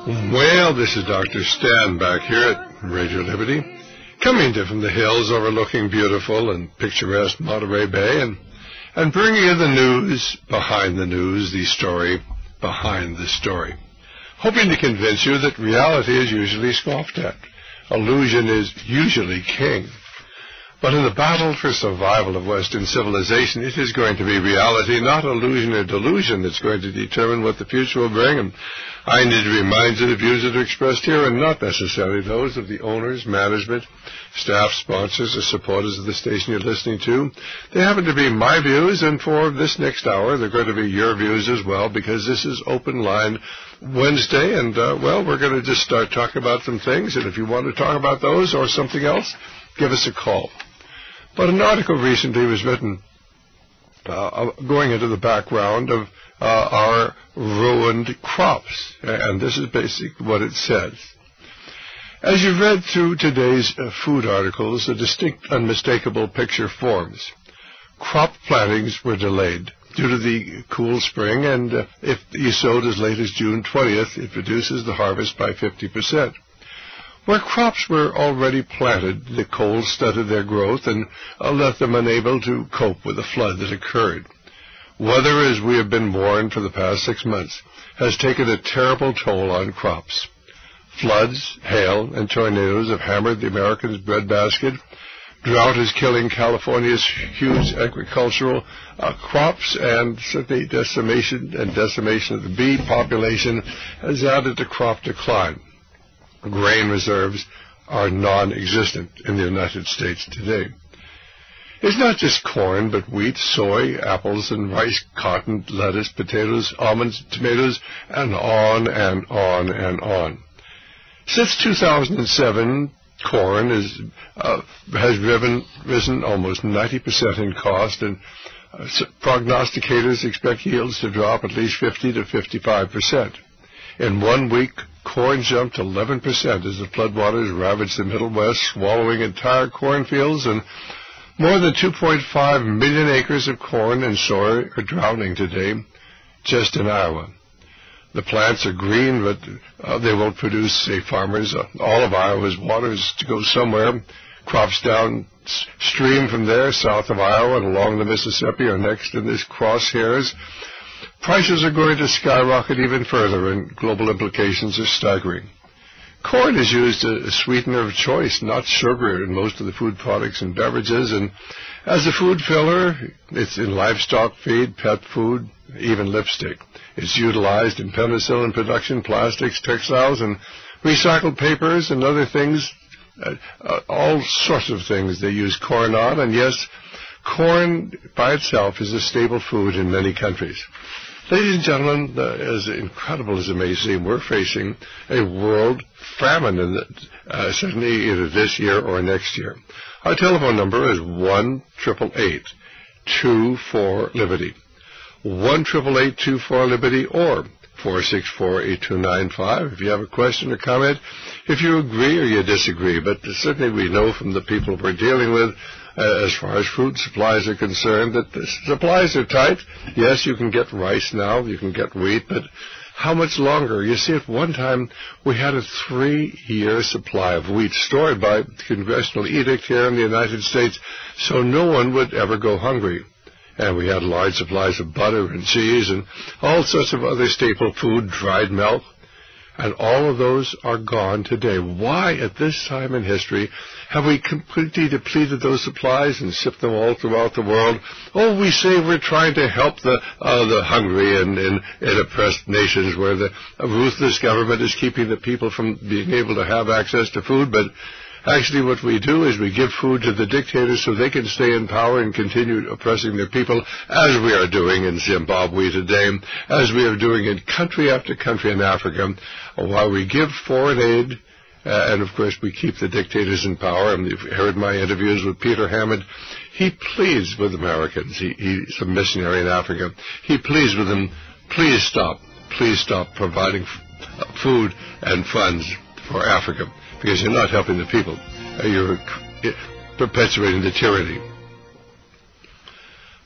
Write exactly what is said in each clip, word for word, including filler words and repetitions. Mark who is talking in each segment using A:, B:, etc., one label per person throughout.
A: Well, this is Doctor Stan back here at Radio Liberty, coming to from the hills overlooking beautiful and picturesque Monterey Bay, and, and bringing you the news behind the news, the story behind the story, hoping to convince you that reality is usually scoffed at. Illusion is usually king. But in the battle for survival of Western civilization, it is going to be reality, not illusion or delusion, that's going to determine what the future will bring. And I need to remind you the views that are expressed here are not necessarily those of the owners, management, staff, sponsors, or supporters of the station you're listening to. They happen to be my views, and for this next hour, they're going to be your views as well, because this is Open Line Wednesday, and, uh, well, we're going to just start talking about some things, and if you want to talk about those or something else, give us a call. But an article recently was written uh, going into the background of uh, our ruined crops, and this is basically what it says. As you read through today's uh, food articles, a distinct, unmistakable picture forms. Crop plantings were delayed due to the cool spring, and uh, if you sowed as late as June twentieth, it reduces the harvest by fifty percent. Where crops were already planted, the cold stunted their growth and uh, left them unable to cope with the flood that occurred. Weather, as we have been warned for the past six months, has taken a terrible toll on crops. Floods, hail, and tornadoes have hammered the American's breadbasket. Drought is killing California's huge agricultural uh, crops, and certainly decimation and decimation of the bee population has added to crop decline. Grain reserves are non-existent in the United States today. It's not just corn, but wheat, soy, apples, and rice, cotton, lettuce, potatoes, almonds, tomatoes, and on and on and on. Since two thousand seven, corn is, uh, has driven, risen almost ninety percent in cost, and uh, prognosticators expect yields to drop at least fifty to fifty-five percent. In one week, corn jumped eleven percent as the floodwaters ravaged the Middle West, swallowing entire cornfields, and more than two point five million acres of corn and soy are drowning today, just in Iowa. The plants are green, but uh, they won't produce, say, farmers. Uh, all of Iowa's water is to go somewhere. Crops downstream from there, south of Iowa and along the Mississippi, are next in this crosshairs. Prices are going to skyrocket even further, and global implications are staggering. Corn is used as a sweetener of choice, not sugar, in most of the food products and beverages, and as a food filler, it's in livestock feed, pet food, even lipstick. It's utilized in penicillin production, plastics, textiles, and recycled papers and other things, uh, uh, all sorts of things they use corn on, and yes, corn by itself is a staple food in many countries. Ladies and gentlemen, uh, as incredible as it may seem, we're facing a world famine, in the, uh, certainly either this year or next year. Our telephone number is one eight eight eight, two four, Liberty. one eight eight eight, two four, Liberty, or four six four, eight two nine five. If you have a question or comment, if you agree or you disagree. But certainly we know from the people we're dealing with, Uh, as far as food supplies are concerned, that the supplies are tight. Yes, you can get rice now, you can get wheat, but how much longer? You see, at one time, we had a three-year supply of wheat stored by congressional edict here in the United States, so no one would ever go hungry. And we had large supplies of butter and cheese and all sorts of other staple food, dried milk. And all of those are gone today. Why, at this time in history, have we completely depleted those supplies and shipped them all throughout the world? Oh, we say we're trying to help the uh, the hungry and, and, and oppressed nations where the ruthless government is keeping the people from being able to have access to food, but actually what we do is we give food to the dictators so they can stay in power and continue oppressing their people, as we are doing in Zimbabwe today, as we are doing in country after country in Africa, while we give foreign aid, uh, and of course we keep the dictators in power. And you've heard my interviews with Peter Hammond. He pleads with Americans. He, he's a missionary in Africa. He pleads with them, please stop, please stop providing f- food and funds for Africa, because you're not helping the people. You're perpetuating the tyranny.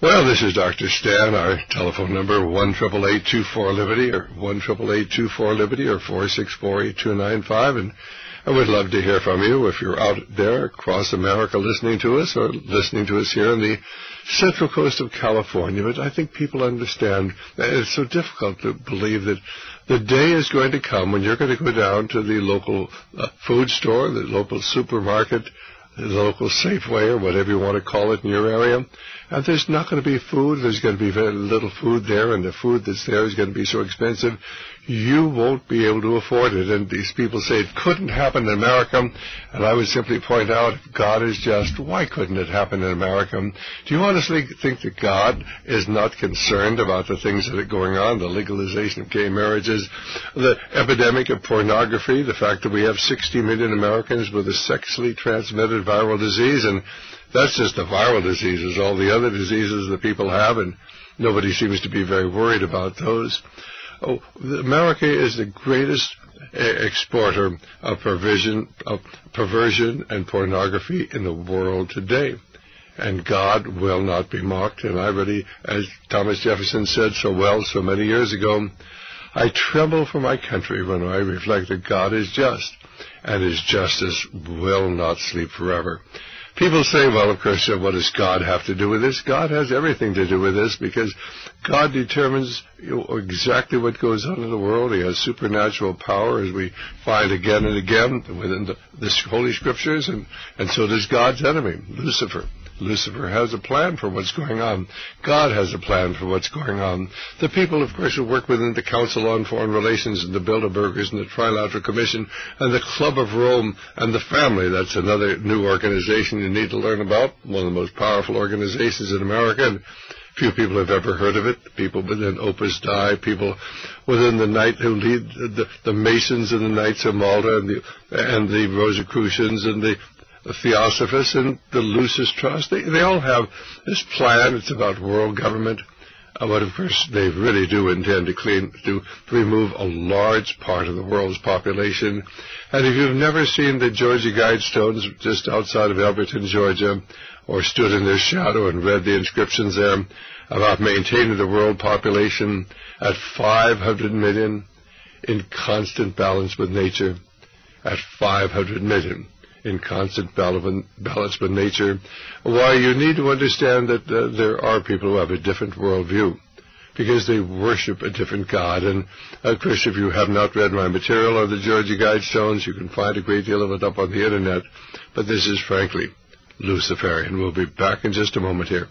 A: Well, this is Doctor Stan. Our telephone number, one eight eight eight, two four, Liberty, or one eight eight eight, two four, Liberty, or four six four, eight two nine five. And I would love to hear from you if you're out there across America listening to us or listening to us here on the central coast of California. But I think people understand that it's so difficult to believe that the day is going to come when you're going to go down to the local uh, food store, the local supermarket, the local Safeway, or whatever you want to call it in your area, and there's not going to be food. There's going to be very little food there, and the food that's there is going to be so expensive you won't be able to afford it. And these people say it couldn't happen in America, and I would simply point out, if God is just, why couldn't it happen in America? Do you honestly think that God is not concerned about the things that are going on, the legalization of gay marriages, the epidemic of pornography, the fact that we have sixty million Americans with a sexually transmitted viral disease, and that's just the viral diseases, all the other diseases that people have, and nobody seems to be very worried about those. Oh, America is the greatest exporter of perversion, of perversion and pornography in the world today. And God will not be mocked. And I really, as Thomas Jefferson said so well so many years ago, I tremble for my country when I reflect that God is just, and His justice will not sleep forever. People say, well, of course, what does God have to do with this? God has everything to do with this, because God determines you know, exactly what goes on in the world. He has supernatural power, as we find again and again within the, the Holy Scriptures, and, and so does God's enemy, Lucifer. Lucifer has a plan for what's going on. God has a plan for what's going on. The people, of course, who work within the Council on Foreign Relations and the Bilderbergers and the Trilateral Commission and the Club of Rome and the family, that's another new organization you need to learn about, one of the most powerful organizations in America, and few people have ever heard of it. People within Opus Dei, people within the Knight who lead the, the Masons and the Knights of Malta and the, and the Rosicrucians and the the Theosophists and the Lucis Trust, they, they all have this plan. It's about world government. Uh, but, of course, they really do intend to clean, to, to remove a large part of the world's population. And if you've never seen the Georgia Guidestones just outside of Elberton, Georgia, or stood in their shadow and read the inscriptions there about maintaining the world population at five hundred million in constant balance with nature, at five hundred million. In constant balance with nature, why you need to understand that uh, there are people who have a different worldview because they worship a different God. And, of course, if you have not read my material on the Georgia Guidestones, you can find a great deal of it up on the Internet. But this is, frankly, Luciferian. We'll be back in just a moment here.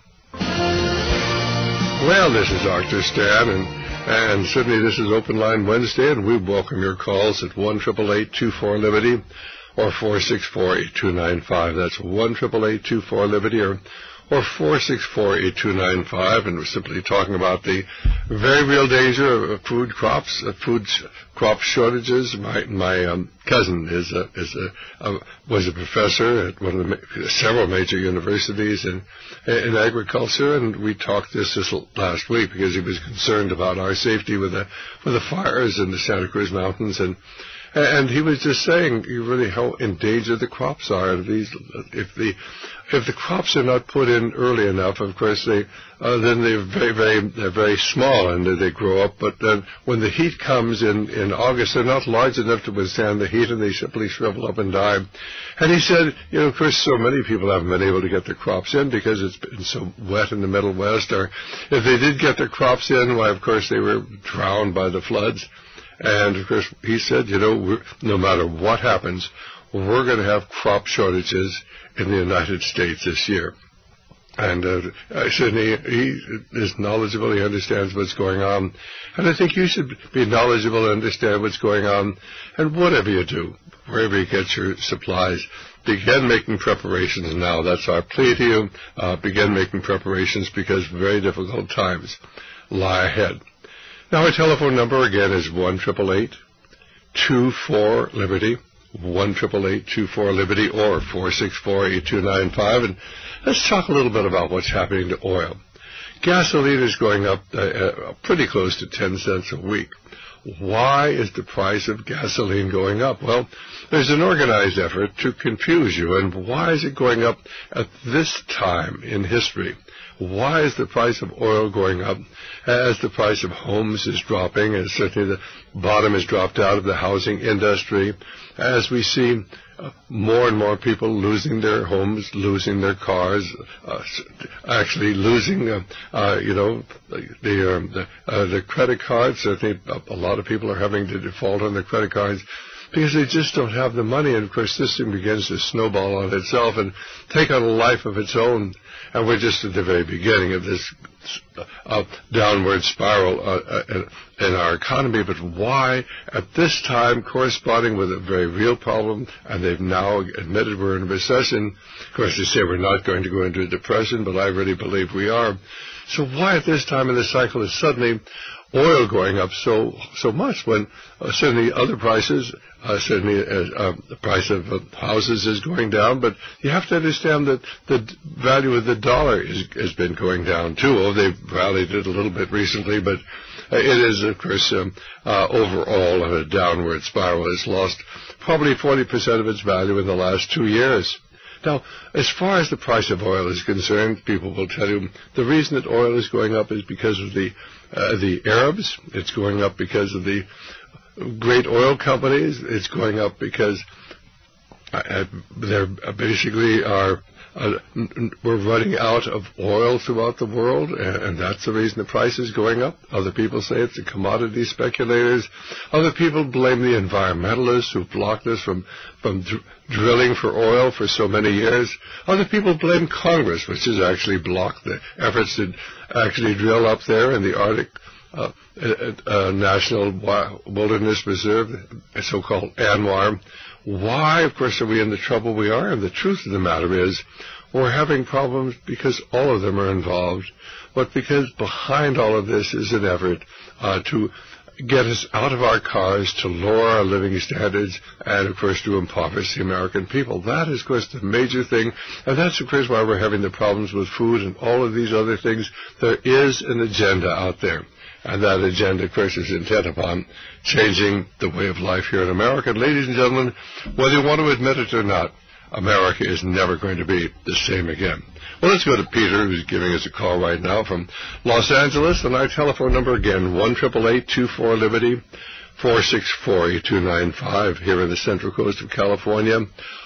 A: Well, this is Doctor Stan, and, and certainly this is Open Line Wednesday, and we welcome your calls at one eight eight eight, two four, Liberty. Or four six four, eight two nine five. That's one eight eight eight, two four, Liberty, or, or four six four, eight two nine five. And we're simply talking about the very real danger of food crops, of food crop shortages. My my um, cousin is a, is a, a was a professor at one of the several major universities in in agriculture, and we talked this this last week because he was concerned about our safety with the with the fires in the Santa Cruz Mountains. And And he was just saying, really, how endangered the crops are. These, if the if the crops are not put in early enough, of course, they uh, then they're very very they're very small and they grow up. But then when the heat comes in in August, they're not large enough to withstand the heat, and they simply shrivel up and die. And he said, you know, of course, so many people haven't been able to get their crops in because it's been so wet in the Middle West. Or if they did get their crops in, why, of course, they were drowned by the floods. And, of course, he said, you know, we're, no matter what happens, we're going to have crop shortages in the United States this year. And uh, I said he, he is knowledgeable. He understands what's going on. And I think you should be knowledgeable and understand what's going on. And whatever you do, wherever you get your supplies, begin making preparations now. That's our plea to you. Uh, begin making preparations because very difficult times lie ahead. Now, our telephone number, again, is one eight eight eight, two four, Liberty, one eight eight eight, two four, Liberty, or four six four, eight two nine five. And let's talk a little bit about what's happening to oil. Gasoline is going up uh, uh, pretty close to ten cents a week. Why is the price of gasoline going up? Well, there's an organized effort to confuse you. And why is it going up at this time in history? why is the price of oil going up as the price of homes is dropping, and certainly the bottom has dropped out of the housing industry, as we see uh, more and more people losing their homes, losing their cars, uh, actually losing, uh, uh, you know, the, um, the, uh, the credit cards. Certainly a lot of people are having to default on their credit cards because they just don't have the money. And, of course, this thing begins to snowball on itself and take on a life of its own. And we're just at the very beginning of this uh, downward spiral uh, uh, in our economy. But why, at this time, corresponding with a very real problem, and they've now admitted we're in a recession. Of course, they say we're not going to go into a depression, but I really believe we are. So why at this time in the cycle is suddenly oil going up so so much when uh, certainly other prices, uh, certainly uh, uh, the price of uh, houses is going down, but you have to understand that the d- value of the dollar is, has been going down too. Oh, they've rallied it a little bit recently, but uh, it is, of course, um, uh, overall on a downward spiral. It's lost probably forty percent of its value in the last two years. Now, as far as the price of oil is concerned, people will tell you the reason that oil is going up is because of the uh, the Arabs. It's going up because of the great oil companies. It's going up because uh, they're basically are uh, we're running out of oil throughout the world, and, and that's the reason the price is going up. Other people say it's the commodity speculators. Other people blame the environmentalists who blocked us from from dr- drilling for oil for so many years. Other people blame Congress, which has actually blocked the efforts to actually drill up there in the Arctic uh, uh, National Wilderness Reserve, so-called ANWR. Why, of course, are we in the trouble we are? And the truth of the matter is we're having problems because all of them are involved, but because behind all of this is an effort uh, to get us out of our cars, to lower our living standards, and, of course, to impoverish the American people. That is, of course, the major thing, and that's, of course, why we're having the problems with food and all of these other things. There is an agenda out there, and that agenda, of course, is intent upon changing the way of life here in America. And ladies and gentlemen, whether you want to admit it or not, America is never going to be the same again. Well, let's go to Peter, who's giving us a call right now from Los Angeles. And our telephone number again, one eight eight eight, two four, Liberty, four six four, eight two nine five, here in the Central Coast of California,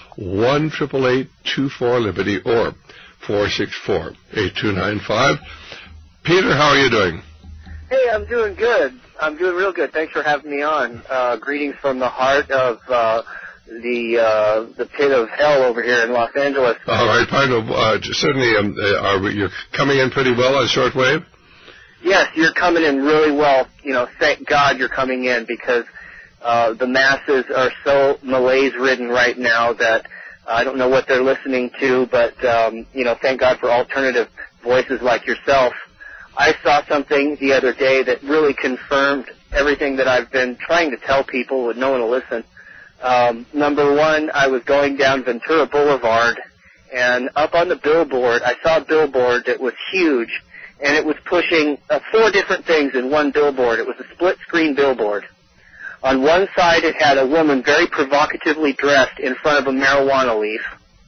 A: one eight eight eight, two four, Liberty, or four six four, eight two nine five. Peter, how are you doing?
B: Hey, I'm doing good. I'm doing real good. Thanks for having me on. Uh, greetings from the heart of uh, the uh, the pit of hell over here in Los Angeles.
A: All right, Pino, uh, certainly um, are we, you're coming in pretty well on shortwave?
B: Yes, you're coming in really well. You know, thank God you're coming in because uh, the masses are so malaise-ridden right now that I don't know what they're listening to, but, um, you know, thank God for alternative voices like yourself. I saw something the other day that really confirmed everything that I've been trying to tell people, but no one will listen. Um, number one, I was going down Ventura Boulevard, and up on the billboard, I saw a billboard that was huge, and it was pushing uh, four different things in one billboard. It was a split-screen billboard. On one side, it had a woman very provocatively dressed in front of a marijuana leaf.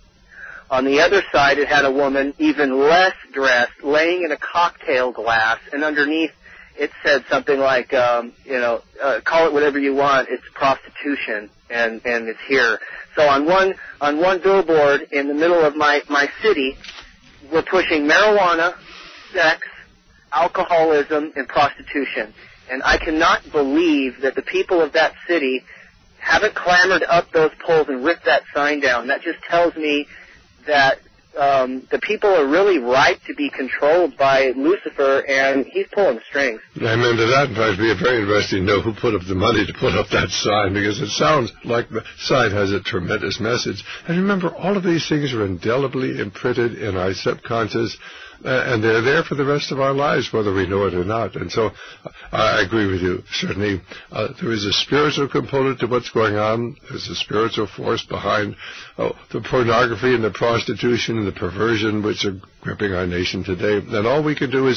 B: On the other side, it had a woman even less dressed, laying in a cocktail glass, and underneath it said something like, um, you know, uh, call it whatever you want, it's prostitution, and, and it's here. So on one on one billboard in the middle of my, my city, we're pushing marijuana, sex, alcoholism, and prostitution. And I cannot believe that the people of that city haven't clambered up those poles and ripped that sign down. That just tells me that um, the people are really ripe to be controlled by Lucifer, and he's pulling the strings.
A: Amen to that. In fact, it would be very interesting to know who put up the money to put up that sign, because it sounds like the sign has a tremendous message. And remember, all of these things are indelibly imprinted in our subconscious, uh, and they're there for the rest of our lives, whether we know it or not. And so uh, I agree with you. Certainly, uh, there is a spiritual component to what's going on. There's a spiritual force behind uh, the pornography and the prostitution and the perversion which are gripping our nation today. And all we can do is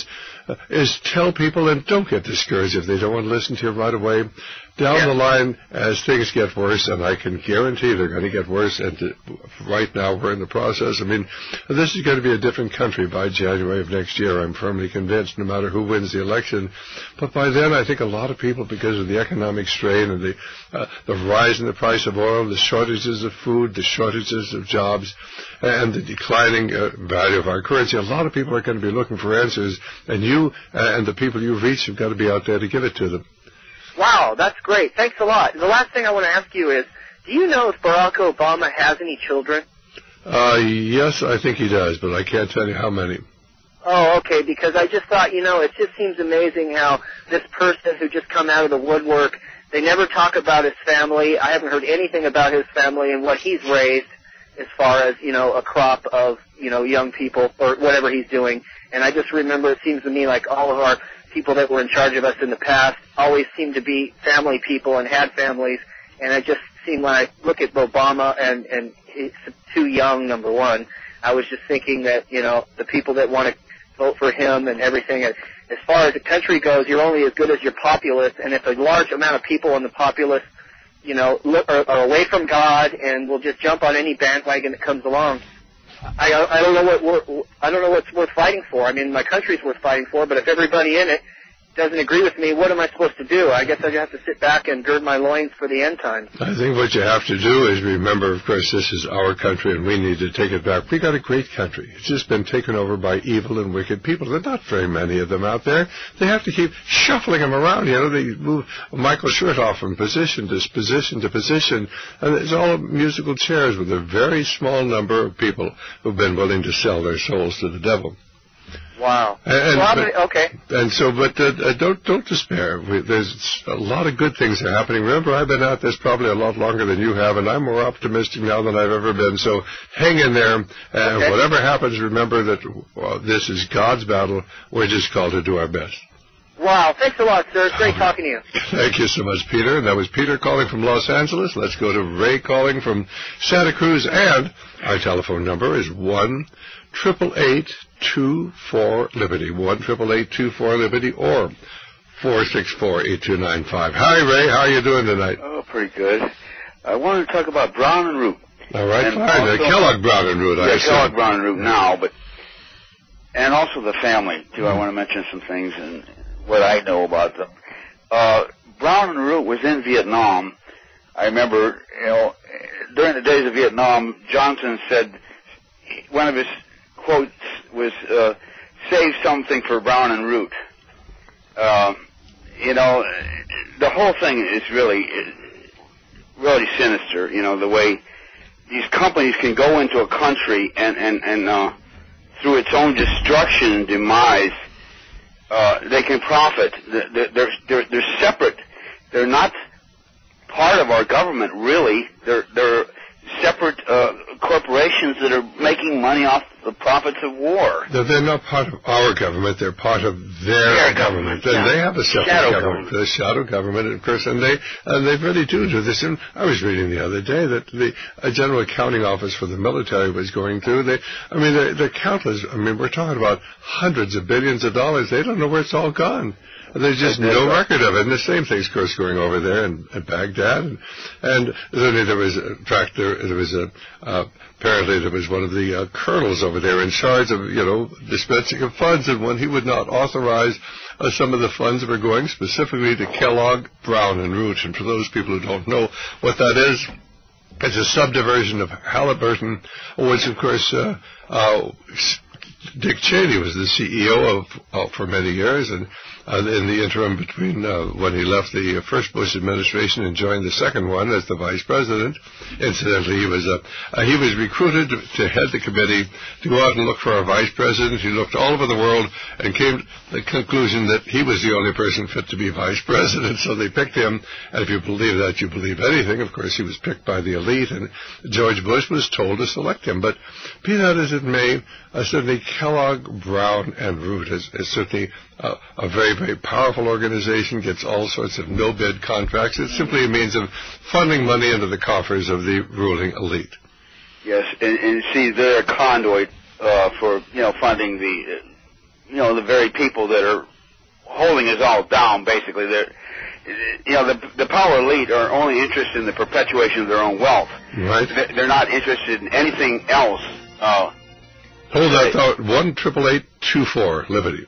A: uh, is tell people, and don't get discouraged if they don't want to listen to you right away. Down
B: yeah.
A: the line, as things get worse, and I can guarantee they're going to get worse, and to, right now we're in the process. I mean, this is going to be a different country by January of next year, I'm firmly convinced, no matter who wins the election. But by then, I think a lot of people, because of the economic strain and the, uh, the rise in the price of oil, the shortages of food, the shortages of jobs, and the declining uh, value of our currency, a lot of people are going to be looking for answers, and you uh, and the people you've reached have got to be out there to give it to them.
B: Wow, that's great. Thanks a lot. The last thing I want to ask you is, do you know if Barack Obama has any children?
A: Uh, yes, I think he does, but I can't tell you how many.
B: Oh, okay, because I just thought, you know, it just seems amazing how this person who just come out of the woodwork, they never talk about his family. I haven't heard anything about his family and what he's raised as far as, you know, a crop of, you know, young people or whatever he's doing. And I just remember it seems to me like all of our people that were in charge of us in the past always seemed to be family people and had families, and it just seemed when I look at Obama and, and he's too young, number one, I was just thinking that, you know, the people that want to vote for him and everything, as far as the country goes, you're only as good as your populace, and if a large amount of people in the populace, you know, look, are, are away from God and will just jump on any bandwagon that comes along, I, I don't know what we're, I don't know what's worth fighting for. I mean, my country's worth fighting for, but if everybody in it doesn't agree with me, what am I supposed to do? I guess I have to sit back and gird my loins for the end times.
A: I think what you have to do is remember, of course, this is our country and we need to take it back. We got a great country. It's just been taken over by evil and wicked people. There are not very many of them out there. They have to keep shuffling them around. You know, they move Michael Chertoff from position to position to position, and it's all musical chairs with a very small number of people who've been willing to sell their souls to the devil.
B: Wow.
A: And,
B: well,
A: but,
B: okay.
A: And so, but uh, don't don't despair. We, there's a lot of good things are happening. Remember, I've been at this probably a lot longer than you have, and I'm more optimistic now than I've ever been. So hang in there, and okay. Whatever happens, remember that well, this is God's battle. We're just called to do our best.
B: Wow. Thanks a lot, sir. It's great talking to you.
A: Thank you so much, Peter. And that was Peter calling from Los Angeles. Let's go to Ray calling from Santa Cruz, and our telephone number is one triple eight two four Liberty. One triple eight two four Liberty or four six four eight two nine five. Hi, Ray. How are you doing tonight?
C: Oh, pretty good. I wanted to talk about Brown and Root.
A: All right,
C: and
A: fine. Uh, Kellogg Brown and Root.
C: Yeah,
A: I
C: Kellogg Brown and Root now, but and also the family too. Mm-hmm. I want to mention some things and what I know about them. Uh, Brown and Root was in Vietnam. I remember, you know, during the days of Vietnam, Johnson said one of his quotes was uh, "Save something for Brown and Root." Uh, you know, the whole thing is really, really sinister. You know, the way these companies can go into a country and and and uh, through its own destruction and demise, uh, they can profit. They're, they're they're separate. They're not part of our government, really. They're they're separate uh, corporations that are making money off the profits of war.
A: No, they're not part of our government. They're part of their,
C: their
A: government.
C: government. Yeah.
A: And they have a separate
C: shadow
A: government,
C: government.
A: the shadow government, of course, and they and they really do do this. And I was reading the other day that the uh, General Accounting Office for the military was going through. They, I mean, they're, they're countless. I mean, we're talking about hundreds of billions of dollars. They don't know where it's all gone. There's just no record of it. And the same thing's, of course, going over there in, in Baghdad. And, and there was, in fact, there, there was a, uh, apparently there was one of the uh, colonels over there in charge of, you know, dispensing of funds. And when he would not authorize uh, some of the funds that were going specifically to Kellogg, Brown, and Root. And for those people who don't know what that is, it's a subdivision of Halliburton, which, of course, uh, uh, Dick Cheney was the C E O of uh, for many years, and uh, in the interim between uh, when he left the first Bush administration and joined the second one as the vice president. Incidentally, he was uh, uh, he was recruited to head the committee to go out and look for a vice president. He looked all over the world and came to the conclusion that he was the only person fit to be vice president. So they picked him, and if you believe that, you believe anything. Of course, he was picked by the elite, and George Bush was told to select him. But be that as it may, uh, certainly Kellogg, Brown, and Root is, is certainly uh, a very, very powerful organization, gets all sorts of no-bid contracts. It's simply a means of funneling money into the coffers of the ruling elite.
C: Yes, and, and see, they're a conduit uh, for, you know, funding the, uh, you know, the very people that are holding us all down, basically. They're, you know, the, the power elite are only interested in the perpetuation of their own wealth.
A: Right.
C: They're not interested in anything else. Uh,
A: Hold that thought. one triple eight two four Liberty.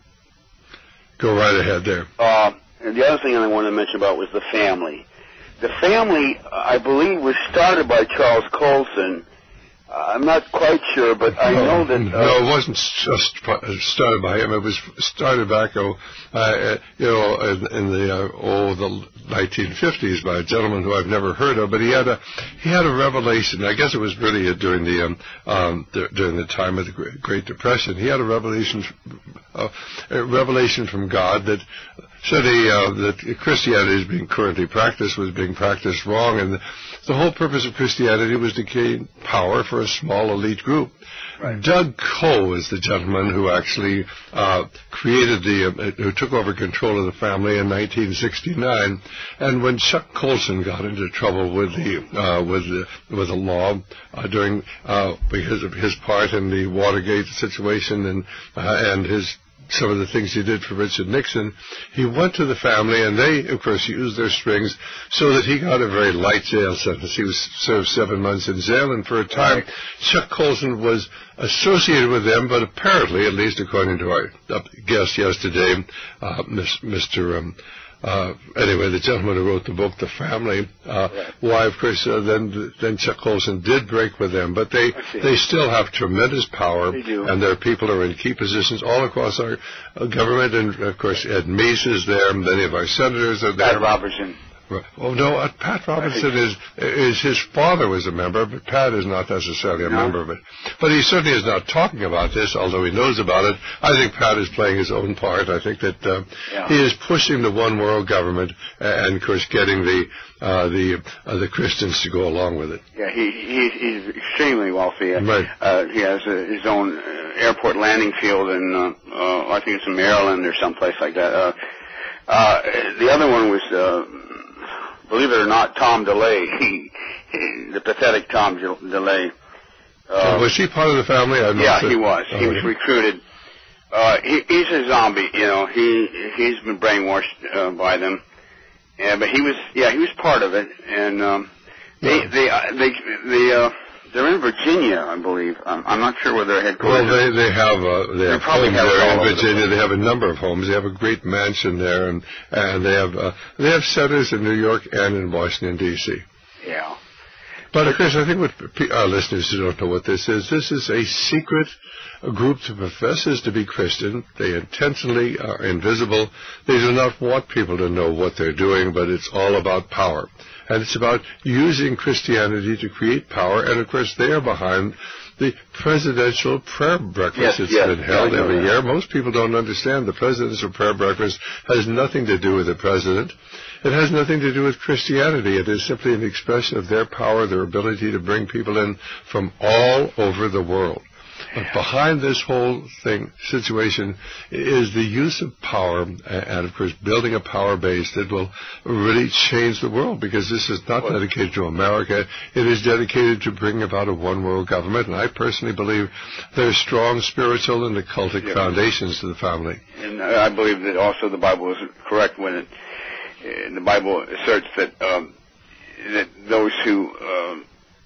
A: Go right ahead there.
C: Uh, and the other thing I wanted to mention about was the family. The family, I believe, was started by Charles Colson. I'm not quite sure, but I
A: no,
C: know that... Uh,
A: no, it wasn't just started by him. It was started back, oh, uh, you know, in, in the uh, oh, the nineteen fifties by a gentleman who I've never heard of. But he had a he had a revelation. I guess it was really during the um, um, the, during the time of the Great Depression. He had a revelation, uh, a revelation from God that said he, uh, that Christianity is being currently practiced was being practiced wrong, and the, the whole purpose of Christianity was to gain power for a small elite group. Right. Doug Coe is the gentleman who actually uh, created the, uh, who took over control of the family in nineteen sixty-nine. And when Chuck Colson got into trouble with the uh, with the with the law uh, during uh, because of his part in the Watergate situation and uh, and his some of the things he did for Richard Nixon, he went to the family, and they, of course, used their strings so that he got a very light jail sentence. He was served seven months in jail, and for a time, right. Chuck Colson was associated with them, but apparently, at least according to our guest yesterday, uh, Mister Um, Uh, anyway, the gentleman who wrote the book, The Family, uh, right. why, of course, uh, then then Chuck Colson did break with them, but they they still have tremendous power,
C: they do.
A: And their people are in key positions all across our uh, government, and, of course, Ed Meese is there, many of our senators are there.
C: Pat Robertson.
A: Oh, no, uh, Pat Robertson is, is, his father was a member, but Pat is not necessarily a no. member of it. But he certainly is not talking about this, although he knows about it. I think Pat is playing his own part. I think that uh, yeah. he is pushing the one world government and, of course, getting the uh, the uh, the Christians to go along with it.
C: Yeah, he, he he's extremely wealthy.
A: Right.
C: Uh, he has uh, his own uh, airport landing field in, uh, uh, I think it's in Maryland or someplace like that. Uh, uh, the other one was... Uh, Believe it or not, Tom DeLay, he, he, the pathetic Tom DeLay.
A: Uh, was he part of the family? I
C: yeah, he was. Oh, he was recruited. Uh, he, he's a zombie, you know. He he's been brainwashed uh, by them. Yeah, but he was, yeah, he was part of it. And um, they yeah. they uh, they they uh, they're in Virginia, I believe. I'm, I'm not sure where their headquarters.
A: Well, they they have uh, they, they have homes
C: have
A: there in Virginia.
C: The
A: they have a number of homes. They have a great mansion there, and and they have uh, they have centers in New York and in Washington D C.
C: Yeah.
A: But of course, I think what our listeners who don't know what this is, this is a secret group that professes to be Christian. They intentionally are invisible. They do not want people to know what they're doing, but it's all about power. And it's about using Christianity to create power. And, of course, they are behind the presidential prayer breakfast
C: yes,
A: that's
C: yes,
A: been held
C: yeah,
A: every
C: yeah.
A: year. Most people don't understand the presidential prayer breakfast has nothing to do with the president. It has nothing to do with Christianity. It is simply an expression of their power, their ability to bring people in from all over the world. But behind this whole thing, situation, is the use of power and, of course, building a power base that will really change the world, because this is not dedicated to America. It is dedicated to bring about a one-world government, and I personally believe there are strong spiritual and occultic yeah. foundations to the family.
C: And I believe that also the Bible is correct when it, uh, the Bible asserts that, um, that those who uh,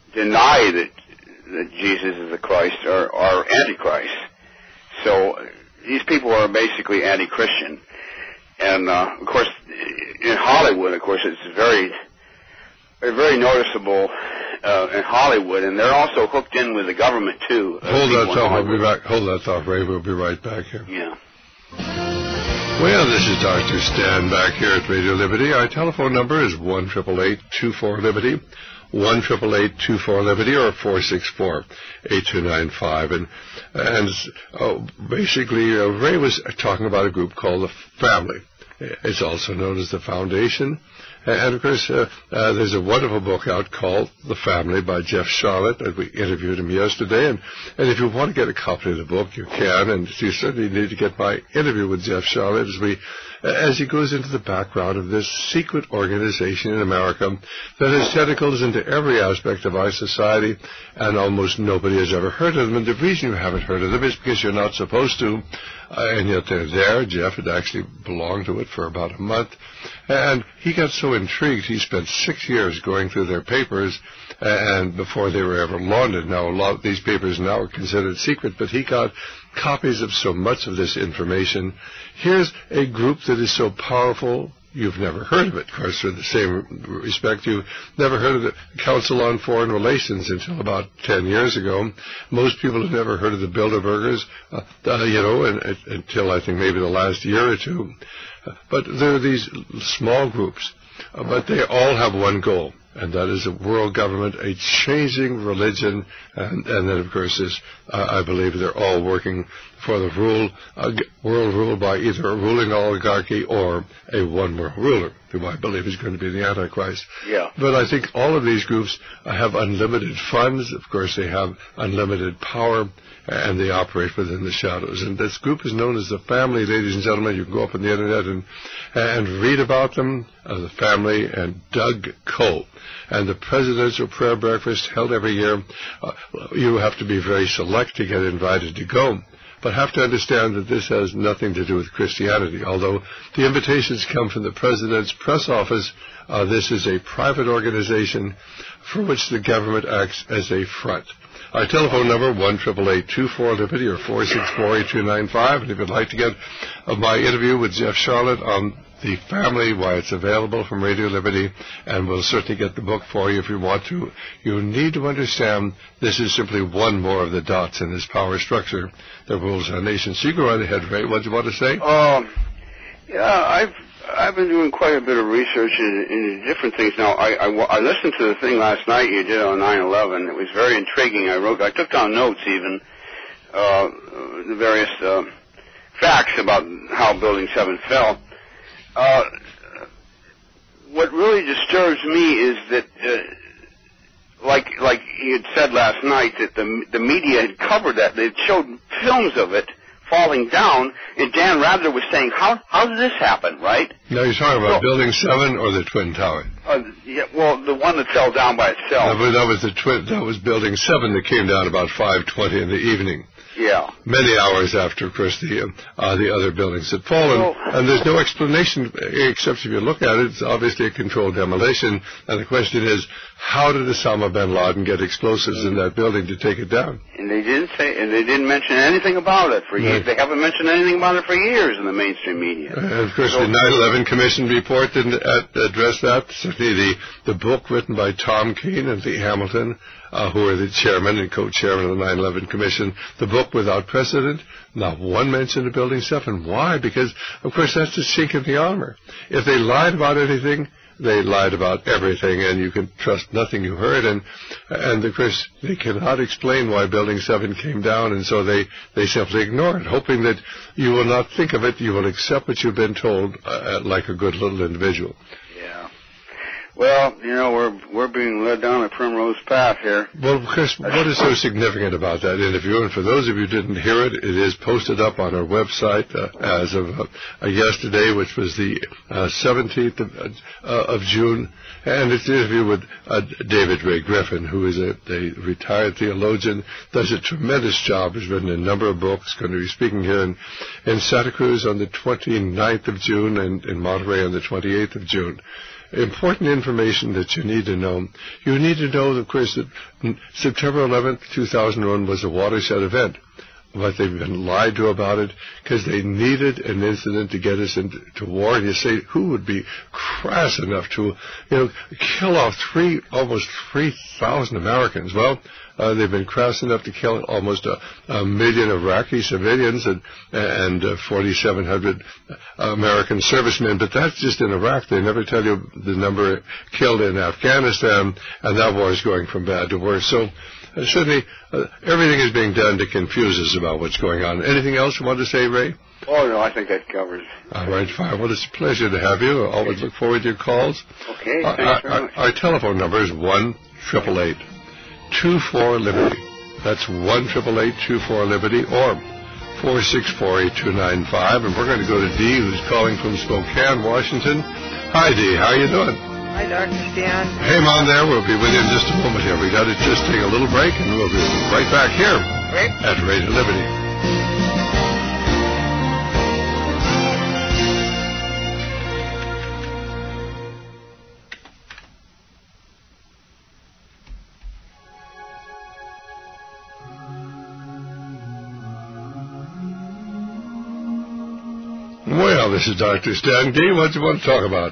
C: deny that that Jesus is the Christ are, are antichrist. So uh, these people are basically anti-Christian. And, uh, of course, in Hollywood, of course, it's very, very noticeable uh, in Hollywood, and they're also hooked in with the government, too. Uh,
A: Hold that thought. We'll be back. Hold that thought, Ray. We'll be right back here.
C: Yeah.
A: Well, this is Doctor Stan back here at Radio Liberty. Our telephone number is one eight eight eight, two four, Liberty. one eight eight eight, two four, Liberty, or four six four, eight two nine five. And, and oh, basically, uh, Ray was talking about a group called the Family. It's also known as the Foundation. And, of course, uh, uh, there's a wonderful book out called The Family by Jeff Charlotte, and we interviewed him yesterday. And, and if you want to get a copy of the book, you can, and you certainly need to get my interview with Jeff Charlotte as we as he goes into the background of this secret organization in America that has tentacles into every aspect of our society, and almost nobody has ever heard of them. And the reason you haven't heard of them is because you're not supposed to, uh, and yet they're there. Jeff had actually belonged to it for about a month, and he got so intrigued he spent six years going through their papers, and before they were ever laundered. Now, a lot of these papers now are considered secret, but he got copies of so much of this information. Here's a group that is so powerful, you've never heard of it. Of course, in the same respect, you've never heard of the Council on Foreign Relations until about ten years ago. Most people have never heard of the Bilderbergers, uh, uh, you know, and, and, until I think maybe the last year or two. Uh, but there are these small groups, uh, but they all have one goal, and that is a world government, a changing religion, and, and then, of course, is, uh, I believe they're all working for the rule, uh, world ruled by either a ruling oligarchy or a one-world ruler, who I believe is going to be the Antichrist.
C: Yeah.
A: But I think all of these groups have unlimited funds. Of course, they have unlimited power, and they operate within the shadows. And this group is known as the Family, ladies and gentlemen. You can go up on the Internet and, and read about them, uh, the Family and Doug Coe. And the presidential prayer breakfast held every year. Uh, you have to be very select to get invited to go, but have to understand that this has nothing to do with Christianity. Although the invitations come from the president's press office, uh, this is a private organization for which the government acts as a front. Our telephone number, one eight eight eight, two four, Liberty, or four six four, eight two nine five. And if you'd like to get uh, my interview with Jeff Charlotte on the Family, why it's available from Radio Liberty, and we'll certainly get the book for you if you want to. You need to understand this is simply one more of the dots in this power structure that rules our nation. So you go right ahead, Ray. What do you want to say?
C: Um, yeah, I've I've been doing quite a bit of research in, in different things. Now, I, I, I listened to the thing last night you did on nine eleven. It was very intriguing. I wrote, I took down notes even, uh, the various uh, facts about how Building seven fell. Uh, what really disturbs me is that, uh, like like you had said last night, that the the media had covered that. They showed films of it falling down, and Dan Rather was saying, "How how did this happen?" Right?
A: Now you're talking about well, Building seven or the Twin Tower?
C: Uh, yeah, well, the one that fell down by itself.
A: No, but that was the twin. That was Building seven that came down about five twenty in the evening.
C: Yeah.
A: Many hours after, of course, the uh, the other buildings had fallen, well, and there's no explanation except if you look at it. It's obviously a controlled demolition, and the question is, how did Osama bin Laden get explosives in that building to take it down?
C: And they didn't say, and they didn't mention anything about it for years. Right. They haven't mentioned anything about it for years in the mainstream media.
A: And of course, so, the nine eleven Commission report didn't address that. Certainly, the the book written by Tom Keene and Lee Hamilton, Uh, who are the chairman and co-chairman of the nine eleven Commission, the book Without Precedent, not one mention of Building seven. Why? Because, of course, that's the chink in the armor. If they lied about anything, they lied about everything, and you can trust nothing you heard. And, and of course, they cannot explain why Building seven came down, and so they, they simply ignore it, hoping that you will not think of it, you will accept what you've been told uh, like a good little individual.
C: Well, you know, we're we're being led down a primrose path here.
A: Well, Chris, what is so significant about that interview? And for those of you who didn't hear it, it is posted up on our website uh, as of uh, yesterday, which was the uh, seventeenth of, uh, of June. And it's an interview with uh, David Ray Griffin, who is a, a retired theologian, does a tremendous job, has written a number of books, going to be speaking here in, in Santa Cruz on the twenty-ninth of June and in Monterey on the twenty-eighth of June. Important information that you need to know. You need to know, of course, that September eleventh, two thousand one was a watershed event. But they've been lied to about it because they needed an incident to get us into to war. And you say, who would be crass enough to, you know, kill off three, almost three thousand Americans? Well, uh, they've been crass enough to kill almost a, a million Iraqi civilians and, and uh, forty-seven hundred American servicemen. But that's just in Iraq. They never tell you the number killed in Afghanistan, and that war is going from bad to worse. So, Uh, certainly, uh, everything is being done to confuse us about about what's going on. Anything else you want to say, Ray?
C: Oh, no, I think that covers.
A: All right, fine. Well, it's a pleasure to have you. I always look forward to your calls.
C: Okay,
A: uh,
C: thanks very
A: our,
C: much.
A: Our telephone number is one eight eight eight, two four, Liberty. That's one eight eight eight, two four, Liberty, or four six four, eight two nine five. And we're going to go to Dee, who's calling from Spokane, Washington. Hi, Dee. How are you doing?
D: Hi, Doctor Stan.
A: Hang on there. We'll be with you in just a moment here. We got to just take a little break, and we'll be right back here
D: Right.
A: at Radio Liberty. Well, this is Doctor Stan. Dee, what do you want to talk about?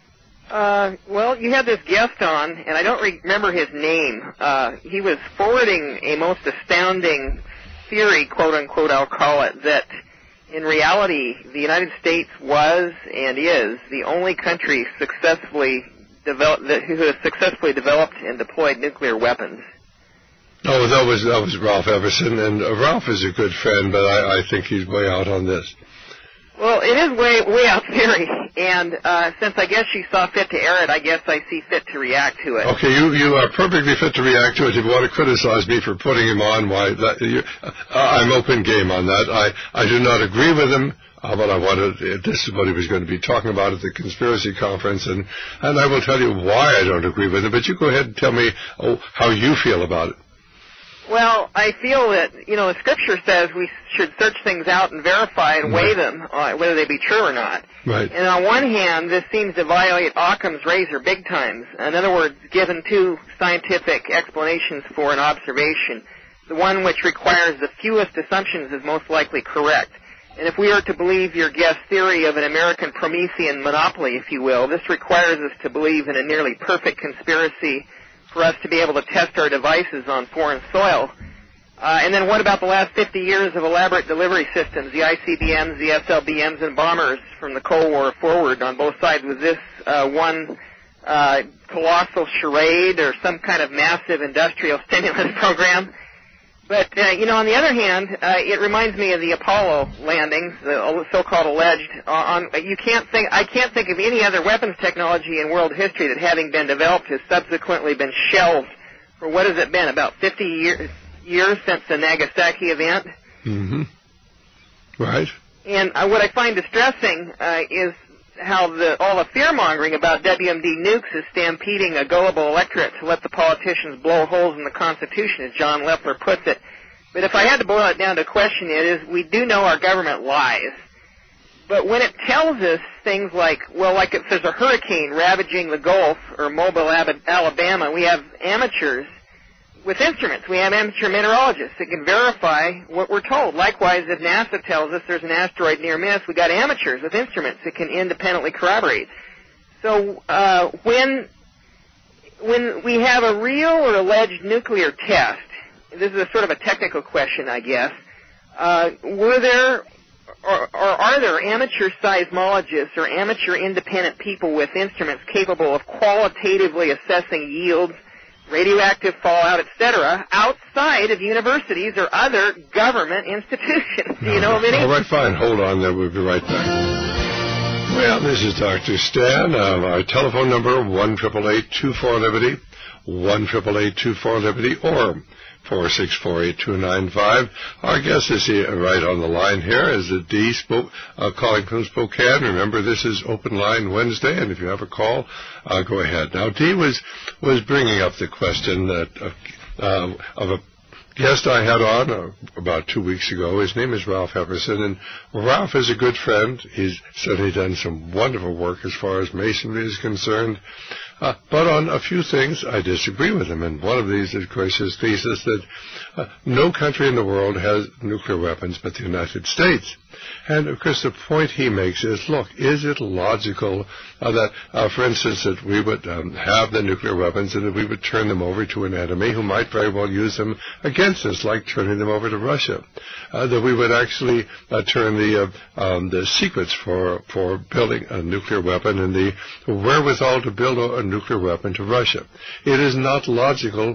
D: Uh, well, you had this guest on, and I don't re- remember his name. Uh, he was forwarding a most astounding theory, quote unquote, I'll call it, that in reality the United States was and is the only country successfully developed that, who has successfully developed and deployed nuclear weapons.
A: Oh, that was that was Ralph Everson, and uh, Ralph is a good friend, but I, I think he's way out on this.
D: Well, it is way way out theory, and uh, since I guess she saw fit to air it, I guess I see fit to react to it.
A: Okay, you you are perfectly fit to react to it. If you want to criticize me for putting him on, why? That, you, uh, I'm open game on that. I I do not agree with him, uh, but I wanted. Uh, this is what he was going to be talking about at the conspiracy conference, and and I will tell you why I don't agree with him. But you go ahead and tell me oh, how you feel about it.
D: Well, I feel that, you know, the Scripture says we should search things out and verify and weigh them, uh, whether they be true or not.
A: Right.
D: And on one hand, this seems to violate Occam's razor big times. In other words, given two scientific explanations for an observation, the one which requires the fewest assumptions is most likely correct. And if we are to believe your guest's theory of an American Promethean monopoly, if you will, this requires us to believe in a nearly perfect conspiracy for us to be able to test our devices on foreign soil. Uh, and then what about the last fifty years of elaborate delivery systems, the I C B Ms, the S L B Ms, and bombers from the Cold War forward on both sides? Was this uh, one uh, colossal charade or some kind of massive industrial stimulus program? But, uh, you know, on the other hand, uh, it reminds me of the Apollo landings, the so-called alleged. Uh, on, you can't think, I can't think of any other weapons technology in world history that, having been developed, has subsequently been shelved for what has it been, about fifty years, years since the Nagasaki event?
A: Mm-hmm. Right.
D: And uh, what I find distressing uh, is how the, all the fear-mongering about W M D nukes is stampeding a gullible electorate to let the politicians blow holes in the Constitution, as John Leffler puts it. But if I had to boil it down to a question, it is, we do know our government lies. But when it tells us things like, well, like if there's a hurricane ravaging the Gulf or Mobile, Alabama, we have amateurs with instruments. We have amateur meteorologists that can verify what we're told. Likewise, if NASA tells us there's an asteroid near miss, we got amateurs with instruments that can independently corroborate. So uh, when when we have a real or alleged nuclear test, this is a sort of a technical question, I guess. Uh, were there or, or are there amateur seismologists or amateur independent people with instruments capable of qualitatively assessing yields, radioactive fallout, et cetera, outside of universities or other government institutions? Do you know of any?
A: All right, fine. Hold on there. We'll be right back. Well, this is Doctor Stan. Uh, our telephone number, one eight eight eight, two four, Liberty, one eight eight eight, two four, Liberty, or four six four, eight two nine five. Our guest is here, right on the line here is a D spoke, uh, calling from Spokane. Remember, this is Open Line Wednesday, and if you have a call, uh, go ahead. Now, Dee was was bringing up the question that uh, uh, of a guest I had on uh, about two weeks ago. His name is Ralph Everson, and Ralph is a good friend. He's certainly done some wonderful work as far as masonry is concerned. Uh, but on a few things, I disagree with him. And one of these, of course, is his thesis that uh, no country in the world has nuclear weapons but the United States. And, of course, the point he makes is, look, is it logical uh, that, uh, for instance, that we would um, have the nuclear weapons and that we would turn them over to an enemy who might very well use them against us, like turning them over to Russia? Uh, that we would actually uh, turn the uh, um, the secrets for, for building a nuclear weapon and the wherewithal to build a, a nuclear weapon to Russia. It is not logical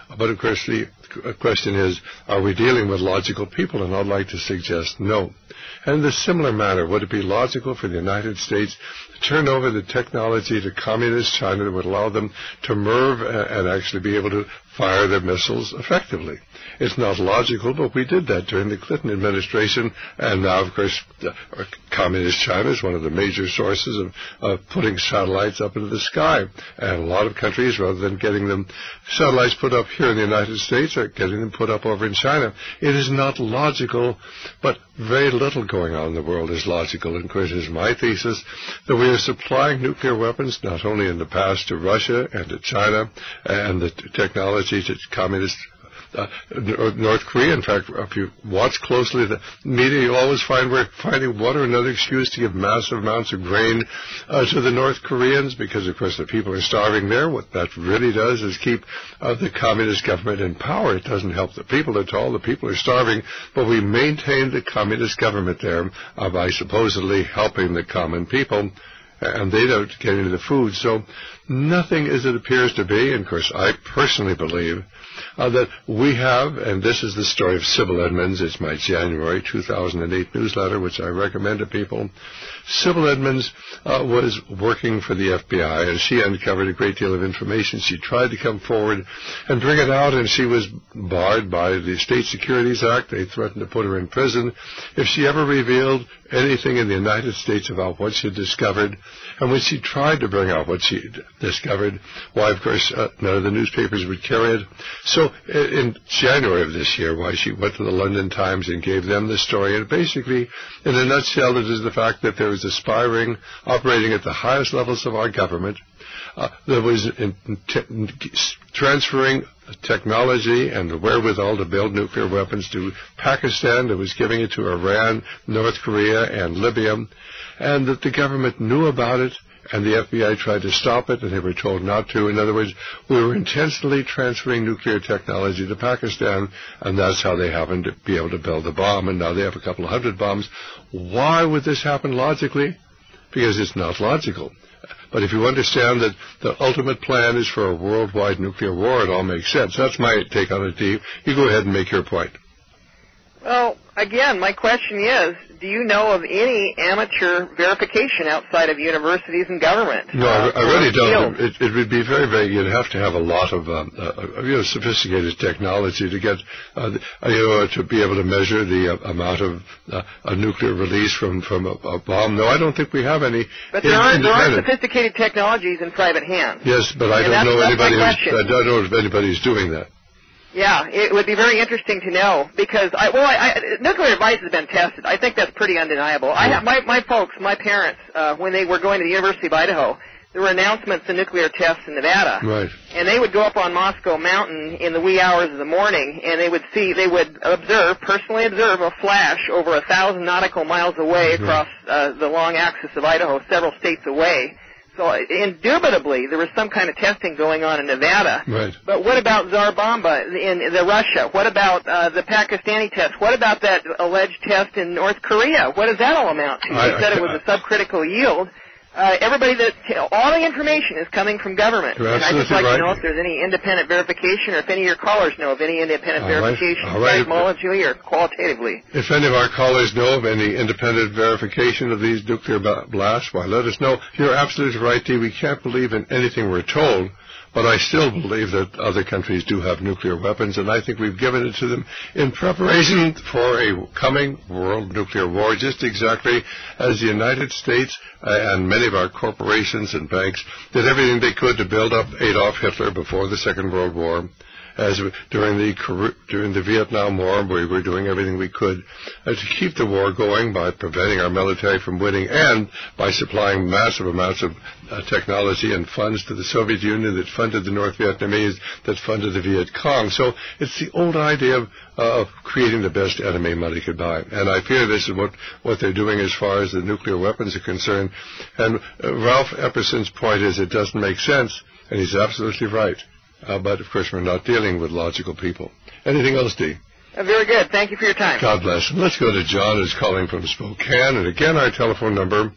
A: But, of course, the question is, are we dealing with logical people? And I'd like to suggest no. And in a similar manner, would it be logical for the United States to turn over the technology to communist China that would allow them to merge and actually be able to fire their missiles effectively? It's not logical, but we did that during the Clinton administration, and now, of course, uh, communist China is one of the major sources of uh, putting satellites up into the sky. And a lot of countries, rather than getting them satellites put up here in the United States, are getting them put up over in China. It is not logical, but very little going on in the world is logical. And, of course, it is my thesis that we are supplying nuclear weapons not only in the past to Russia and to China and the t- technology to communist Uh, North Korea. In fact, if you watch closely the media, you'll always find we're finding one or another excuse to give massive amounts of grain uh, to the North Koreans because, of course, the people are starving there. What that really does is keep uh, the communist government in power. It doesn't help the people at all. The people are starving, but we maintain the communist government there uh, by supposedly helping the common people, and they don't get into the food. So nothing as it appears to be. And, of course, I personally believe uh, that we have, and this is the story of Sybil Edmonds. It's my January two thousand eight newsletter, which I recommend to people. Sybil Edmonds uh, was working for the F B I, and she uncovered a great deal of information. She tried to come forward and bring it out, and she was barred by the State Securities Act. They threatened to put her in prison if she ever revealed anything in the United States about what she had discovered. And when she tried to bring out what she discovered, why, of course, uh, none of the newspapers would carry it. So in January of this year, why she went to the London Times and gave them the story. And basically, in a nutshell, it is the fact that there was a spy ring operating at the highest levels of our government uh, that was in, t- transferring technology and the wherewithal to build nuclear weapons to Pakistan, that was giving it to Iran, North Korea, and Libya, and that the government knew about it, and the F B I tried to stop it, and they were told not to. In other words, we were intentionally transferring nuclear technology to Pakistan, and that's how they happened to be able to build the bomb, and now they have a couple of hundred bombs. Why would this happen logically? Because it's not logical. But if you understand that the ultimate plan is for a worldwide nuclear war, it all makes sense. That's my take on it, Dave. You go ahead and make your point.
D: Well, again, my question is, do you know of any amateur verification outside of universities and government?
A: No,
D: uh,
A: I, I really don't. It, it would be very, very, you'd have to have a lot of, um, uh, you know, sophisticated technology to get, uh, you know, to be able to measure the uh, amount of uh, a nuclear release from, from a, a bomb. No, I don't think we have any.
D: But there are, there are sophisticated technologies in private hands.
A: Yes, but I
D: and
A: don't know anybody who's, I don't know if anybody's doing that.
D: Yeah, it would be very interesting to know because I well, I, I, nuclear device has been tested. I think that's pretty undeniable. I have my my folks, my parents, uh, when they were going to the University of Idaho, there were announcements of nuclear tests in Nevada,
A: right? And
D: they would go up on Moscow Mountain in the wee hours of the morning, and they would see, they would observe, personally observe a flash over a thousand nautical miles away
A: mm-hmm.
D: across uh, the long axis of Idaho, several states away. So indubitably, there was some kind of testing going on in Nevada.
A: Right.
D: But what about Tsar Bomba in, in the Russia? What about uh, the Pakistani test? What about that alleged test in North Korea? What does that all amount to?
A: I,
D: they said
A: I,
D: it was a subcritical yield. Uh, everybody that all the information is coming from government.
A: You're
D: and I'd just like
A: right.
D: to know if there's any independent verification, or if any of your callers know of any independent
A: all
D: verification,
A: right. All right.
D: technologically or qualitatively.
A: If any of our callers know of any independent verification of these nuclear blasts, why, let us know. You're absolutely right, Dee. We can't believe in anything we're told, but I still believe that other countries do have nuclear weapons, and I think we've given it to them in preparation for a coming world nuclear war, just exactly as the United States and many of our corporations and banks did everything they could to build up Adolf Hitler before the Second World War. As during the during the Vietnam War, we were doing everything we could uh, to keep the war going by preventing our military from winning and by supplying massive amounts of uh, technology and funds to the Soviet Union that funded the North Vietnamese, that funded the Viet Cong. So it's the old idea of, uh, of creating the best enemy money could buy. And I fear this is what, what they're doing as far as the nuclear weapons are concerned. And uh, Ralph Epperson's point is it doesn't make sense, and he's absolutely right. Uh, but, of course, we're not dealing with logical people. Anything else, Dee?
D: Uh, very good. Thank you for your time.
A: God bless. And let's go to John, who's calling from Spokane. And, again, our telephone number,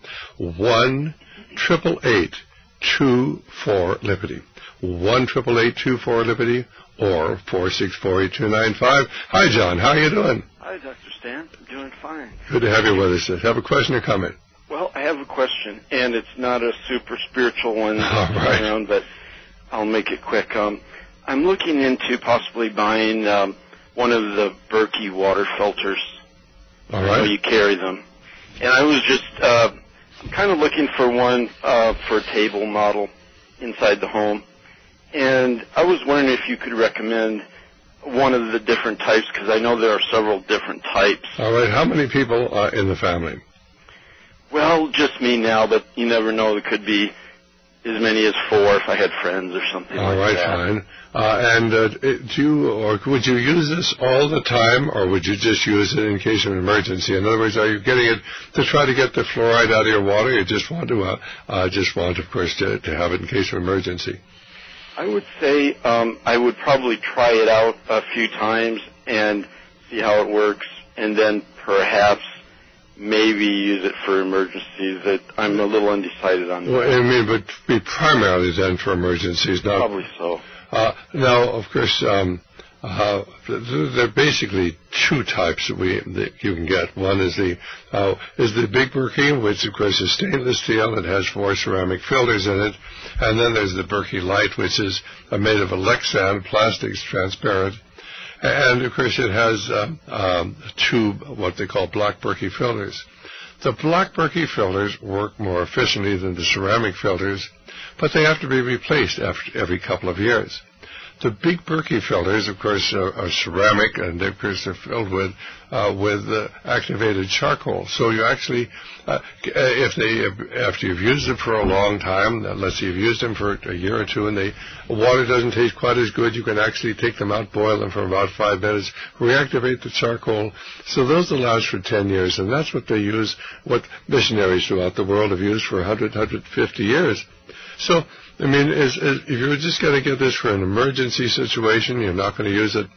A: one eight eight eight two four Liberty. one eight eight eight two four Liberty. or four six four, eight two nine five. Hi, John. How are you doing?
E: Hi, Doctor Stan. I'm doing fine.
A: Good to have you with us. Have a question or comment?
E: Well, I have a question, and it's not a super spiritual one,
A: All right.
E: around, but I'll make it quick. Um, I'm looking into possibly buying um, one of the Berkey water filters.
A: All
E: I know
A: right.
E: you carry them. And I was just uh, kind of looking for one uh, for a table model inside the home. And I was wondering if you could recommend one of the different types, because I know there are several different types.
A: All right. How many people are in the family?
E: Well, just me now, but you never know. There could be as many as four if I had friends or something
A: All
E: like
A: right,
E: that.
A: fine. Uh, and uh, do you, or would you use this all the time, or would you just use it in case of an emergency? In other words, are you getting it to try to get the fluoride out of your water? You just want to, uh, uh, just want, of course, to, to have it in case of emergency.
E: I would say um, I would probably try it out a few times and see how it works, and then perhaps maybe use it for emergencies. That I'm a little undecided on that.
A: Well, I mean, but be primarily then for emergencies, not.
E: Probably so.
A: Uh, now, of course, um, uh, there are basically two types that we that you can get. One is the uh, is the Big Berkey, which of course is stainless steel. It has four ceramic filters in it, and then there's the Berkey Light, which is uh, made of a Lexan, plastics, transparent. And, of course, it has um, um, two, what they call black Berkey filters. The black Berkey filters work more efficiently than the ceramic filters, but they have to be replaced after every couple of years. The big Berkey filters, of course, are, are ceramic, and of course they're filled with uh, with uh, activated charcoal. So you actually, uh, if they after you've used them for a long time, let's say you've used them for a year or two, and the water doesn't taste quite as good, you can actually take them out, boil them for about five minutes, reactivate the charcoal. So those will last for ten years, and that's what they use. What missionaries throughout the world have used for one hundred, one hundred fifty years. So, I mean, is, is, if you're just going to get this for an emergency situation, you're not going to use it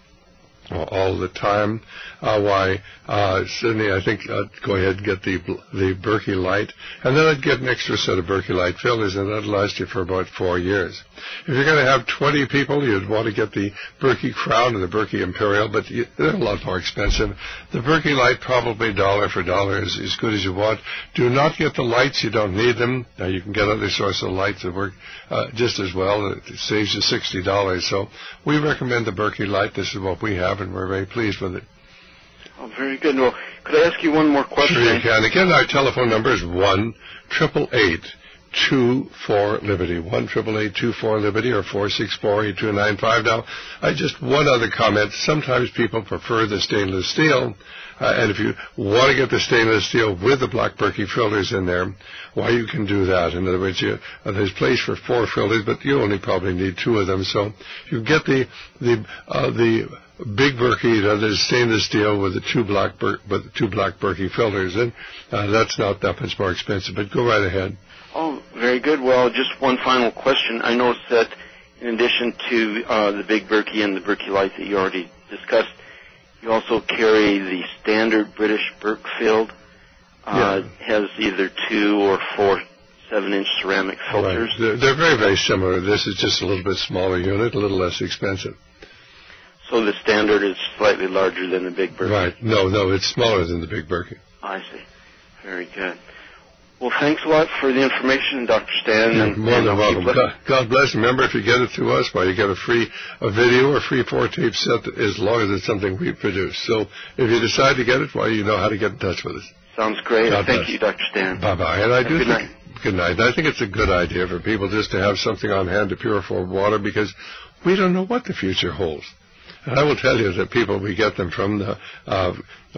A: all the time. Uh, why, uh, Sydney, I think I'd go ahead and get the the Berkey Light, and then I'd get an extra set of Berkey Light filters, and that'll last you for about four years. If you're going to have twenty people, you'd want to get the Berkey Crown and the Berkey Imperial, but you, they're a lot more expensive. The Berkey Light, probably dollar for dollar, is as good as you want. Do not get the lights. You don't need them. Now, you can get other sources of lights that work uh, just as well. It saves you sixty dollars. So we recommend the Berkey Light. This is what we have, and we're very pleased with it.
E: Oh, very good. Well, could I ask you one more question?
A: Sure you can. Again, our telephone number is one triple eight two four Liberty. One triple eight two four Liberty, or four six four eight two nine five. Now, I just one other comment. Sometimes people prefer the stainless steel. Uh, and if you want to get the stainless steel with the black Berkey filters in there, why, you can do that. In other words, you, uh, there's place for four filters, but you only probably need two of them. So you get the the uh, the big Berkey, uh, the stainless steel with the two black Ber- with the two black Berkey filters, and uh, that's not that much more expensive. But go right ahead.
E: Oh, very good. Well, just one final question. I noticed that in addition to uh, the big Berkey and the Berkey Light that you already discussed, you also carry the standard British Berkfield. Uh,
A: Yeah.
E: Has either two or four seven-inch ceramic filters.
A: Right. They're, they're very, very similar. This is just a little bit smaller unit, a little less expensive.
E: So the standard is slightly larger than the big Berkey.
A: Right. No, no, it's smaller than the big Berkey.
E: I see. Very good. Well, thanks a lot for the information, Doctor Stan.
A: You're
E: and,
A: more
E: and
A: than
E: I'll keep
A: welcome.
E: listening.
A: God, God bless. Remember, if you get it to us, why, you get a free a video or free four-tape set as long as it's something we produce. So if you decide to get it, why, you know how to get in touch with us.
E: Sounds great.
A: God
E: Thank
A: bless.
E: you, Doctor Stan.
A: Bye-bye. And I do
E: Good
A: think,
E: night.
A: Good night. I think it's a good idea for people just to have something on hand to purify water, because we don't know what the future holds. And I will tell you that people, we get them from the, uh,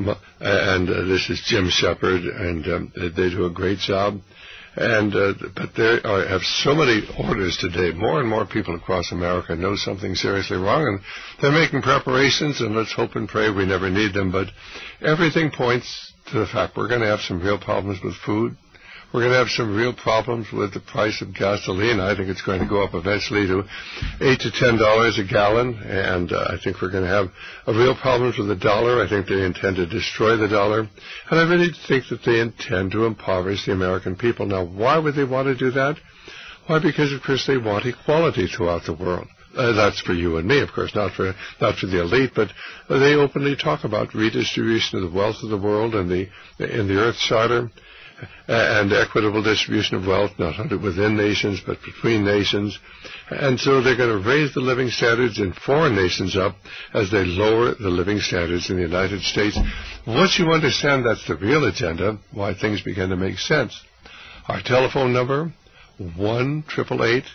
A: and uh, this is Jim Shepard, and um, they do a great job. And uh, but there are have so many orders today. More and more people across America know something seriously wrong, and they're making preparations. And let's hope and pray we never need them. But everything points to the fact we're going to have some real problems with food. We're going to have some real problems with the price of gasoline. I think it's going to go up eventually to eight to ten dollars a gallon, and uh, I think we're going to have a real problems with the dollar. I think they intend to destroy the dollar, and I really think that they intend to impoverish the American people. Now, why would they want to do that? Why? Because, of course, they want equality throughout the world. Uh, that's for you and me, of course, not for not for the elite, but uh, they openly talk about redistribution of the wealth of the world and the in the Earth Charter, uh, and equitable distribution of wealth, not only within nations but between nations. And so they're going to raise the living standards in foreign nations up as they lower the living standards in the United States. Once you understand that's the real agenda, why things begin to make sense. Our telephone number, one eight eight eight,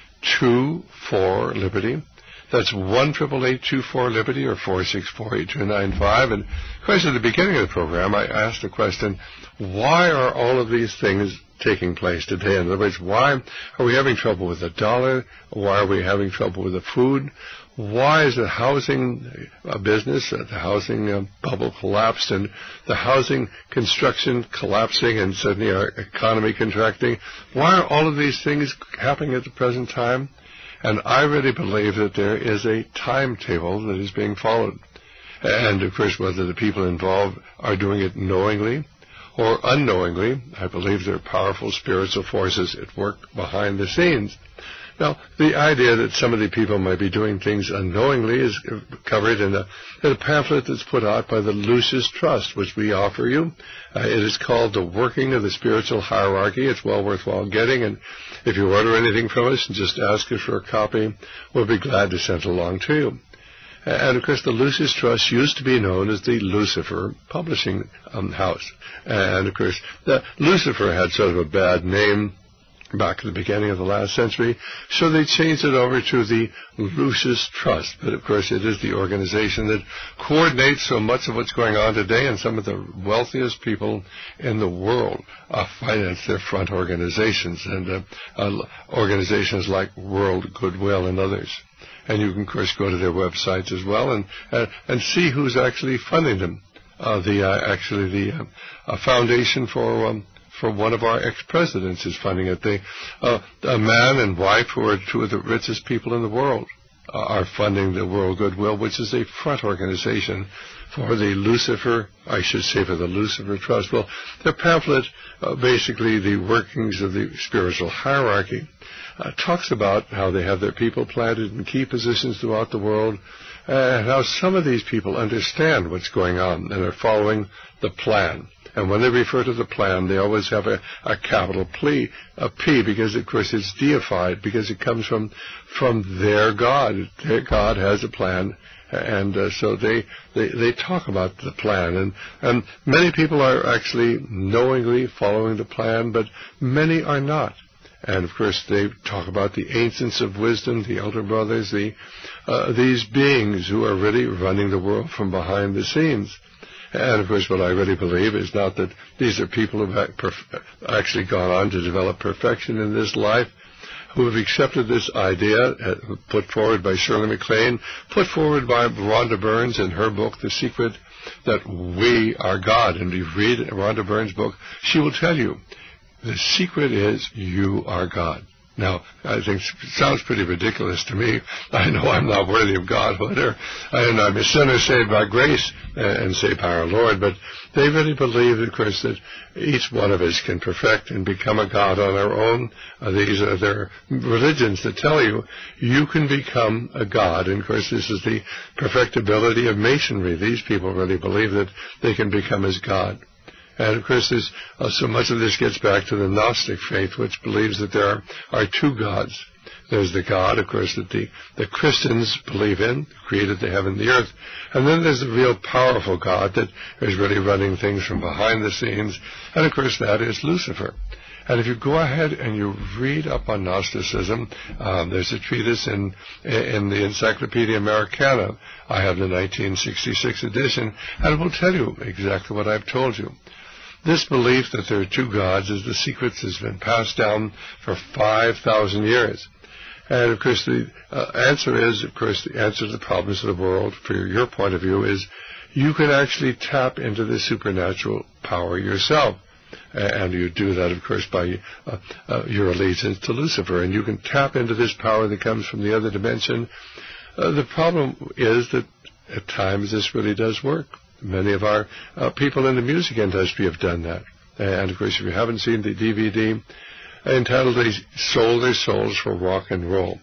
A: two four, Liberty. That's one eight eight eight, two four, Liberty, or four six four, eight two nine five. And, of course, at the beginning of the program, I asked the question, why are all of these things taking place today? In other words, why are we having trouble with the dollar? Why are we having trouble with the food? Why is the housing uh, business, uh, the housing uh, bubble collapsed, and the housing construction collapsing, and suddenly our economy contracting? Why are all of these things happening at the present time? And I really believe that there is a timetable that is being followed. And, of course, whether the people involved are doing it knowingly or unknowingly, I believe there are powerful spiritual forces at work behind the scenes. Now, the idea that some of the people might be doing things unknowingly is covered in a, in a pamphlet that's put out by the Lucis Trust, which we offer you. Uh, it is called The Working of the Spiritual Hierarchy. It's well worthwhile getting, and if you order anything from us, just ask us for a copy. We'll be glad to send it along to you. And, of course, the Lucis Trust used to be known as the Lucifer Publishing um, House. And, of course, the Lucifer had sort of a bad name back at the beginning of the last century, so they changed it over to the Lucis Trust. But, of course, it is the organization that coordinates so much of what's going on today, and some of the wealthiest people in the world uh, finance their front organizations, and uh, uh, organizations like World Goodwill and others. And you can, of course, go to their websites as well and uh, and see who's actually funding them. Uh, the uh, actually the uh, uh, Foundation for um, for one of our ex-presidents is funding it. They, uh, a man and wife who are two of the richest people in the world uh, are funding the World Goodwill, which is a front organization for the Lucifer, I should say for the Lucifer Trust. Well, their pamphlet, uh, basically the workings of the spiritual hierarchy, uh, talks about how they have their people planted in key positions throughout the world, and how some of these people understand what's going on and are following the plan. And when they refer to the plan, they always have a, a capital P, a P, because, of course, it's deified, because it comes from from their God. Their God has a plan, and uh, so they, they they talk about the plan. And, and many people are actually knowingly following the plan, but many are not. And, of course, they talk about the ancients of wisdom, the elder brothers, the uh, these beings who are really running the world from behind the scenes. And, of course, what I really believe is not that these are people who have actually gone on to develop perfection in this life, who have accepted this idea uh, put forward by Shirley MacLaine, put forward by Rhonda Burns in her book, The Secret, that we are God. And if you read Rhonda Burns' book, she will tell you, the secret is you are God. Now, I think it sounds pretty ridiculous to me. I know I'm not worthy of Godhood, or and I'm a sinner saved by grace and saved by our Lord, but they really believe, of course, that each one of us can perfect and become a God on our own. Uh, these are their religions that tell you you can become a God, and, of course, this is the perfectibility of Masonry. These people really believe that they can become as God. And, of course, there's, uh, so much of this gets back to the Gnostic faith, which believes that there are, are two gods. There's the God, of course, that the, the Christians believe in, who created the heaven and the earth. And then there's the real powerful God that is really running things from behind the scenes. And, of course, that is Lucifer. And if you go ahead and you read up on Gnosticism, um, there's a treatise in in the Encyclopedia Americana. I have the nineteen sixty-six edition, and it will tell you exactly what I've told you. This belief that there are two gods is the secret that's been passed down for five thousand years. And, of course, the uh, answer is, of course, the answer to the problems of the world, for your point of view, is you can actually tap into the supernatural power yourself. And you do that, of course, by uh, uh, your allegiance to Lucifer. And you can tap into this power that comes from the other dimension. Uh, the problem is that at times this really does work. Many of our uh, people in the music industry have done that. And, of course, if you haven't seen the D V D entitled They Sold Their Souls for Rock and Roll,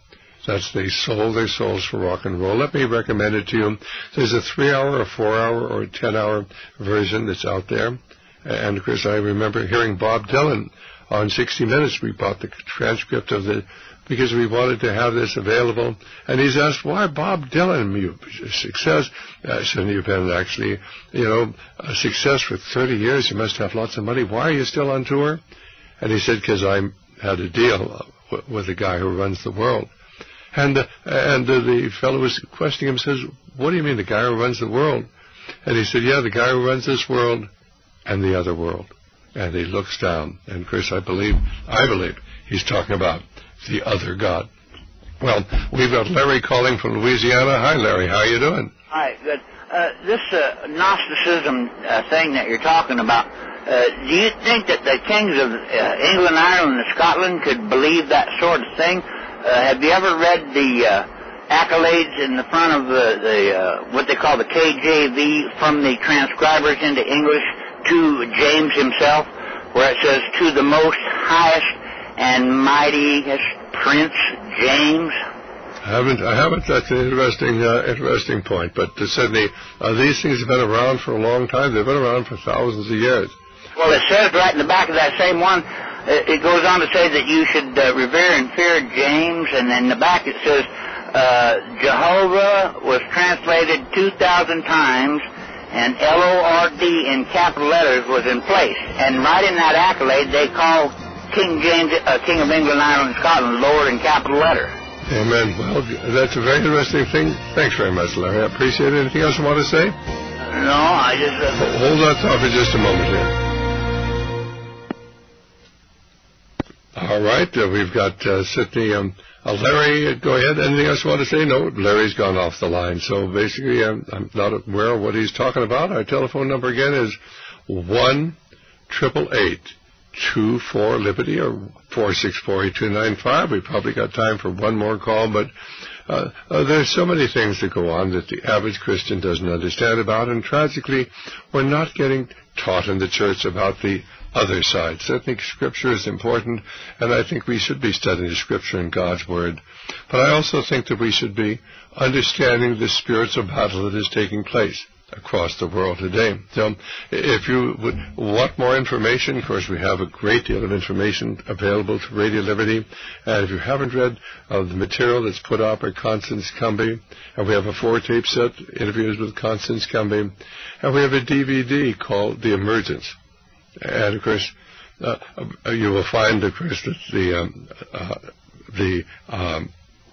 A: That's they sold their souls for rock and roll. Let me recommend it to you. There's a three-hour, a four-hour, or a ten-hour version that's out there. And, of course, I remember hearing Bob Dylan on sixty minutes. We bought the transcript of the, because we wanted to have this available. And he's asked, why Bob Dylan? You success. I said, you've been actually, you know, a success for thirty years. You must have lots of money. Why are you still on tour? And he said, because I had a deal with the guy who runs the world. And uh, and uh, the fellow was questioning him, says, what do you mean, the guy who runs the world? And he said, yeah, the guy who runs this world and the other world. And he looks down. And, of course, I believe, I believe he's talking about the other God. Well, we've got Larry calling from Louisiana. Hi, Larry. How you doing?
F: Hi, good. Uh, this uh, Gnosticism uh, thing that you're talking about, uh, do you think that the kings of uh, England, Ireland, and Scotland could believe that sort of thing? Uh, have you ever read the uh, accolades in the front of the, the uh, what they call the K J V from the transcribers into English to James himself, where it says, to the most highest and mightiest Prince James?
A: I haven't, I haven't. That's an interesting, uh, interesting point. But uh, Sidney, uh, these things have been around for a long time. They've been around for thousands of years.
F: Well, it says right in the back of that same one, it goes on to say that you should uh, revere and fear James, and in the back it says uh, Jehovah was translated two thousand times, and L O R D in capital letters was in place. And right in that accolade, they call King James, uh, King of England, Ireland, and Scotland, Lord in capital letter.
A: Amen. Well, that's a very interesting thing. Thanks very much, Larry. I appreciate it. Anything else you want to say?
F: No, I just... Uh,
A: Hold that thought for just a moment here. All right, uh, we've got uh, Sidney. Um, uh, Larry, go ahead. Anything else you want to say? No, Larry's gone off the line. So basically, I'm, I'm not aware of what he's talking about. Our telephone number again is one triple eight two four Liberty or four six four eight two nine five. We probably got time for one more call, but uh, uh, there's so many things that go on that the average Christian doesn't understand about, and tragically, we're not getting taught in the church about the other sides. I think Scripture is important, and I think we should be studying the Scripture and God's Word. But I also think that we should be understanding the spiritual battle that is taking place across the world today. So if you would want more information, of course, we have a great deal of information available to Radio Liberty. And if you haven't read uh, the material that's put out by Constance Cumby, and we have a four-tape set, interviews with Constance Cumby, and we have a D V D called The Emergence. And, of course, uh, you will find, of course, that the, um, uh, the um,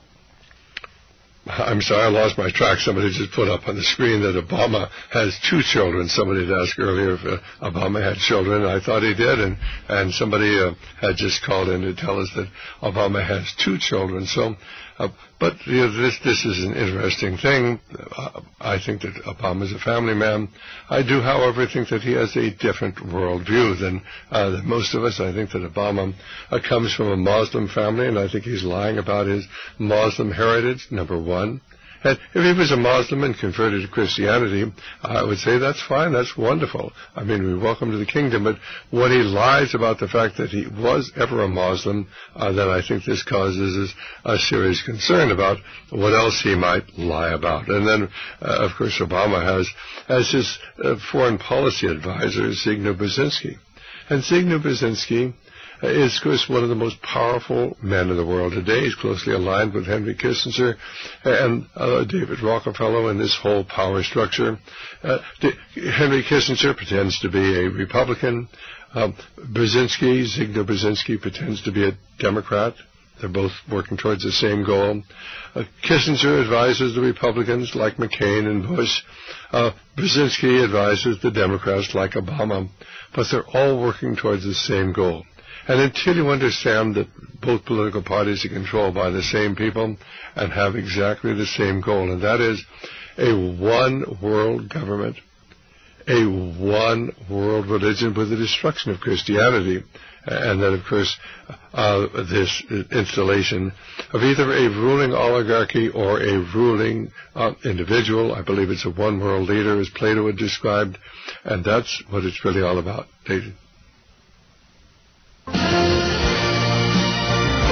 A: I'm sorry, I lost my track. Somebody just put up on the screen that Obama has two children. Somebody had asked earlier if uh, Obama had children. I thought he did, and, and somebody uh, had just called in to tell us that Obama has two children. So, uh, but you know, this this is an interesting thing. Uh, I think that Obama is a family man. I do, however, think that he has a different worldview than, uh, than most of us. I think that Obama uh, comes from a Muslim family, and I think he's lying about his Muslim heritage, number one. And if he was a Muslim and converted to Christianity, I would say that's fine, that's wonderful. I mean, we welcome to the kingdom, but when he lies about the fact that he was ever a Muslim, uh, then I think this causes a serious concern about what else he might lie about. And then, uh, of course, Obama has, as his uh, foreign policy advisor, Zbigniew Brzezinski. And Zbigniew Brzezinski is, of course, one of the most powerful men in the world today. He's closely aligned with Henry Kissinger and uh, David Rockefeller and this whole power structure. Uh, Henry Kissinger pretends to be a Republican. Um, Brzezinski, Zbigniew Brzezinski, pretends to be a Democrat. They're both working towards the same goal. Uh, Kissinger advises the Republicans like McCain and Bush. Uh, Brzezinski advises the Democrats like Obama. But they're all working towards the same goal. And until you understand that both political parties are controlled by the same people and have exactly the same goal, and that is a one-world government, a one-world religion with the destruction of Christianity, and then, of course, uh, this installation of either a ruling oligarchy or a ruling uh, individual. I believe it's a one-world leader, as Plato had described, and that's what it's really all about, David.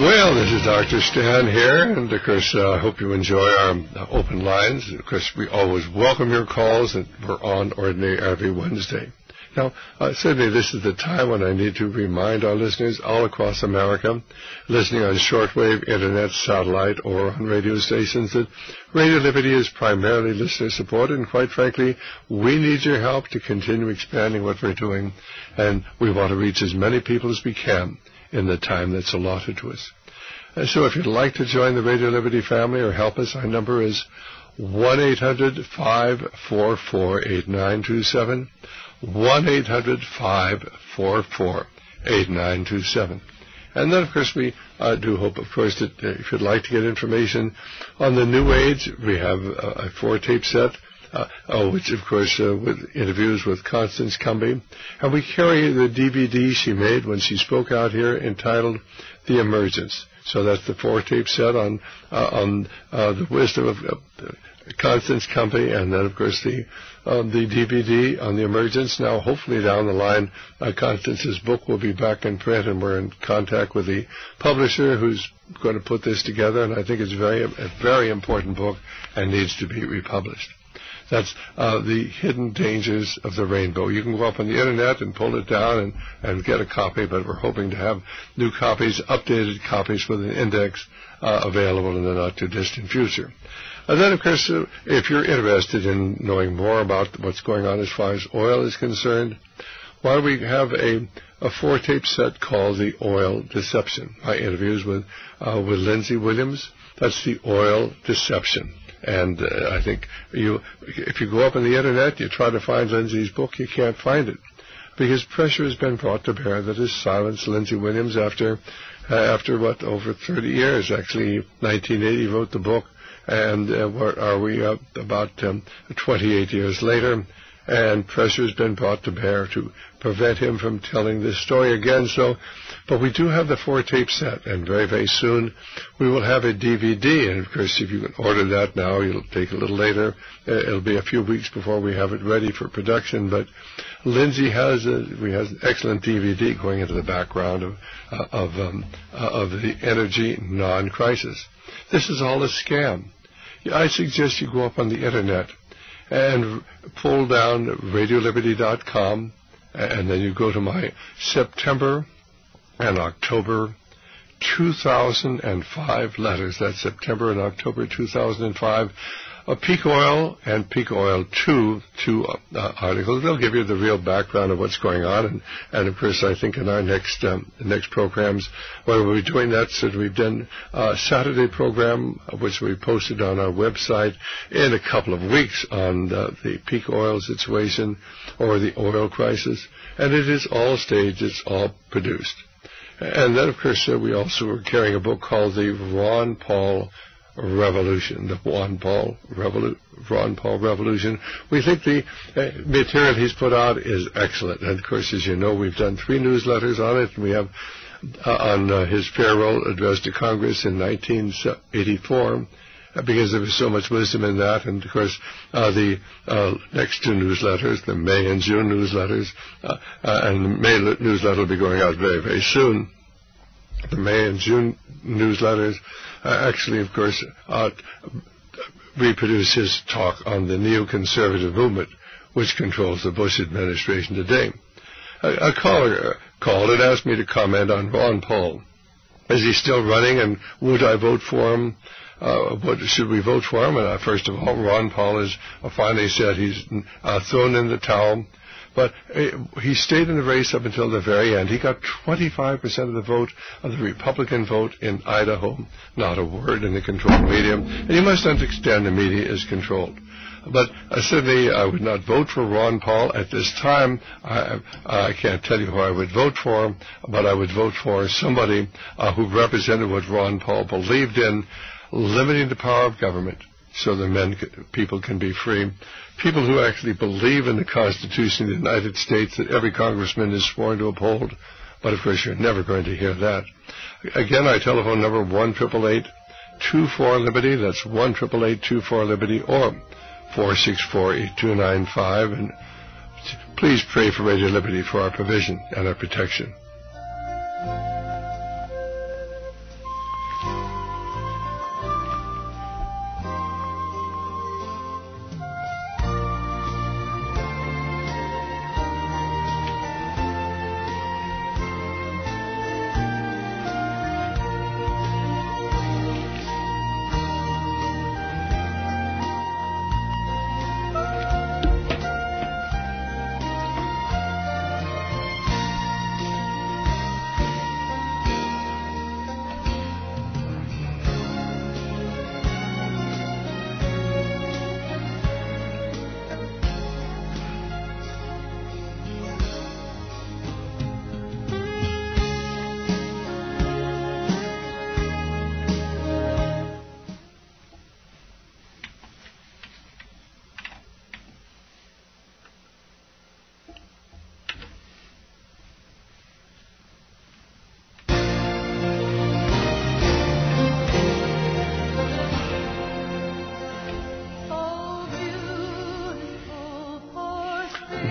A: Well, this is Doctor Stan here, and of course, I uh, hope you enjoy our uh, open lines. Of course, we always welcome your calls, and we're on ordinary every Wednesday. Now, uh, certainly this is the time when I need to remind our listeners all across America, listening on shortwave, internet, satellite, or on radio stations, that Radio Liberty is primarily listener-supported, and quite frankly, we need your help to continue expanding what we're doing, and we want to reach as many people as we can in the time that's allotted to us. And so if you'd like to join the Radio Liberty family or help us, our number is one eight hundred five four four eight nine two seven, one eight hundred five four four eight nine two seven. And then, of course, we uh, do hope, of course, that uh, if you'd like to get information on the New Age, we have uh, a four-tape set, Uh, oh, which, of course, uh, with interviews with Constance Cumby. And we carry the D V D she made when she spoke out here entitled The Emergence. So that's the four-tape set on uh, on uh, the wisdom of uh, Constance Cumby, and then, of course, the uh, the D V D on The Emergence. Now, hopefully down the line, uh, Constance's book will be back in print, and we're in contact with the publisher who's going to put this together, and I think it's very a very important book and needs to be republished. That's uh, The Hidden Dangers of the Rainbow. You can go up on the Internet and pull it down and, and get a copy, but we're hoping to have new copies, updated copies with an index uh, available in the not-too-distant future. And then, of course, uh, if you're interested in knowing more about what's going on as far as oil is concerned, why don't we have a, a four-tape set called The Oil Deception. My interviews with, uh, with Lindsay Williams. That's The Oil Deception. And uh, I think you, if you go up on the Internet, you try to find Lindsay's book, you can't find it, because pressure has been brought to bear that has silenced Lindsay Williams after, uh, after what, over thirty years. Actually, nineteen eighty wrote the book, and uh, what are we, uh, about um, twenty-eight years later, and pressure has been brought to bear to prevent him from telling this story again. So, but we do have the four-tape set, and very, very soon we will have a D V D. And, of course, if you can order that now, it'll take a little later. It'll be a few weeks before we have it ready for production. But Lindsay has a, we have an excellent D V D going into the background of, uh, of, um, uh, of the energy non-crisis. This is all a scam. I suggest you go up on the Internet and pull down radio liberty dot com, and then you go to my September and October two thousand five letters. That's September and October two thousand five. Uh, Peak Oil and Peak Oil two, two uh, articles. They'll give you the real background of what's going on. And, and of course, I think in our next um, next programs, when we'll be doing that, so we've done a Saturday program, which we posted on our website in a couple of weeks on uh, the peak oil situation or the oil crisis. And it is all staged. It's all produced. And then, of course, uh, we also are carrying a book called The Ron Paul Revolution, the Ron Paul, Revolu- Ron Paul Revolution. We think the uh, material he's put out is excellent. And, of course, as you know, we've done three newsletters on it. And we have uh, on uh, his farewell address to Congress in nineteen eighty-four, uh, because there was so much wisdom in that. And, of course, uh, the uh, next two newsletters, the May and June newsletters, uh, uh, and the May newsletter will be going out very, very soon. The May and June newsletters uh, actually, of course, uh, reproduce his talk on the neoconservative movement, which controls the Bush administration today. A, a caller called and asked me to comment on Ron Paul. Is he still running, and would I vote for him? Uh, what, should we vote for him? And uh, first of all, Ron Paul has uh, finally said he's uh, thrown in the towel. But uh, he stayed in the race up until the very end. He got twenty-five percent of the vote, of the Republican vote in Idaho. Not a word in the controlled media. And you must understand the media is controlled. But uh, certainly I would not vote for Ron Paul at this time. I, I can't tell you who I would vote for, but I would vote for somebody uh, who represented what Ron Paul believed in, limiting the power of government so the men, people can be free. People who actually believe in the Constitution of the United States that every congressman is sworn to uphold. But, of course, you're never going to hear that. Again, our telephone number, one eight eight eight, two four, Liberty. That's one eight eight eight, two four, Liberty, or four six four, eight two nine five. And please pray for Radio Liberty for our provision and our protection.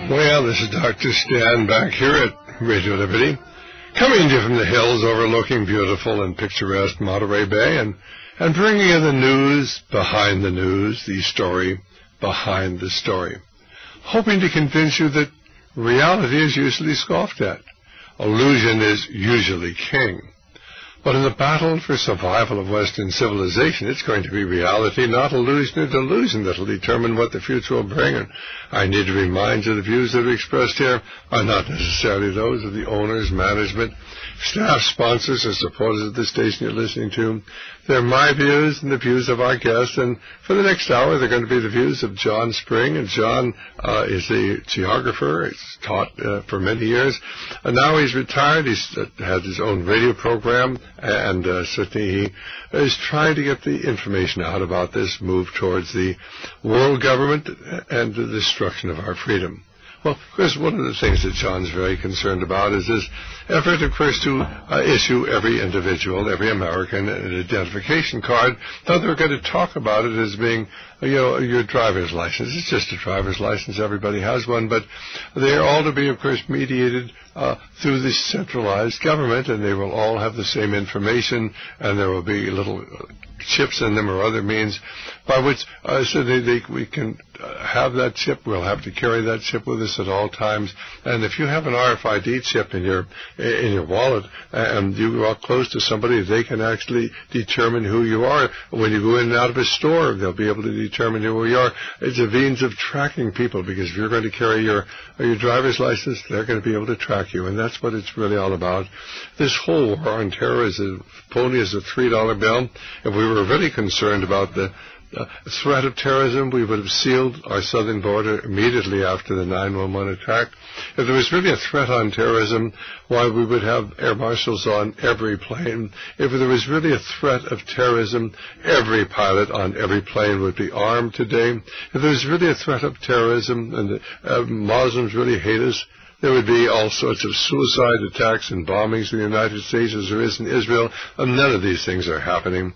A: Well, this is Doctor Stan back here at Radio Liberty, coming to you from the hills overlooking beautiful and picturesque Monterey Bay, and, and bringing you the news behind the news, the story behind the story, hoping to convince you that reality is usually scoffed at. Illusion is usually king. But in the battle for survival of Western civilization, it's going to be reality, not illusion or delusion, that will determine what the future will bring. And I need to remind you the views that are expressed here are not necessarily those of the owners, management, staff, sponsors, or supporters of the station you're listening to. They're my views and the views of our guests. And for the next hour, they're going to be the views of John Spring. And John uh, is a geographer. He's taught uh, for many years. And now he's retired. He's uh, had his own radio program. And uh, certainly he is trying to get the information out about this move towards the world government and the destruction of our freedom. Well, of course, one of the things that John's very concerned about is this effort, of course, to uh, issue every individual, every American, an identification card. Now they're going to talk about it as being, you know, your driver's license. It's just a driver's license. Everybody has one. But they are all to be, of course, mediated uh, through the centralized government, and they will all have the same information, and there will be little chips in them or other means by which uh, so they, they, we can uh, have that chip. We'll have to carry that chip with us at all times. And if you have an R F I D chip in your in your wallet and you walk close to somebody, they can actually determine who you are. When you go in and out of a store, they'll be able to determine who you are. It's a means of tracking people, because if you're going to carry your your driver's license, they're going to be able to track you, and that's what it's really all about. This whole war on terror is as phony as a three dollar bill. If we were really concerned about the Uh, threat of terrorism, we would have sealed our southern border immediately after the nine one one attack. If there was really a threat on terrorism, why, we would have air marshals on every plane. If there was really a threat of terrorism, every pilot on every plane would be armed today. If there was really a threat of terrorism and the uh, Muslims really hate us, there would be all sorts of suicide attacks and bombings in the United States as there is in Israel, and none of these things are happening.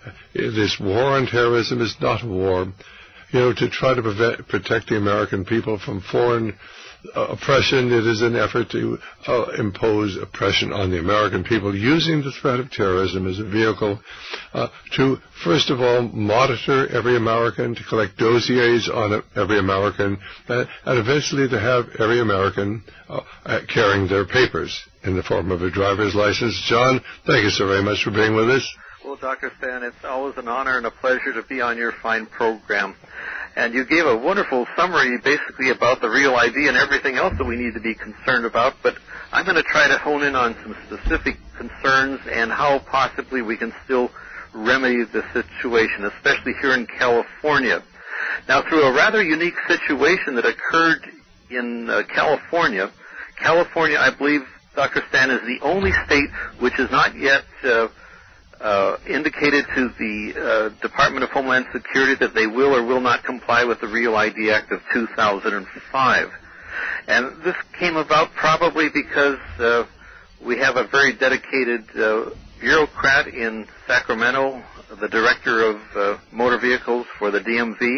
A: This war on terrorism is not a war, you know, to try to prevent, protect the American people from foreign uh, oppression. It is an effort to uh, impose oppression on the American people, using the threat of terrorism as a vehicle uh, to, first of all, monitor every American, to collect dossiers on every American, uh, and eventually to have every American uh, carrying their papers in the form of a driver's license. John, thank you so very much for being with us.
G: Well, Doctor Stan, it's always an honor and a pleasure to be on your fine program. And you gave a wonderful summary basically about the Real I D and everything else that we need to be concerned about, but I'm going to try to hone in on some specific concerns and how possibly we can still remedy the situation, especially here in California. Now, through a rather unique situation that occurred in uh, California, California, I believe, Doctor Stan, is the only state which has not yet uh, Uh, indicated to the uh, Department of Homeland Security that they will or will not comply with the Real I D Act of two thousand five. And this came about probably because uh, we have a very dedicated uh, bureaucrat in Sacramento, the director of uh, motor vehicles for the D M V,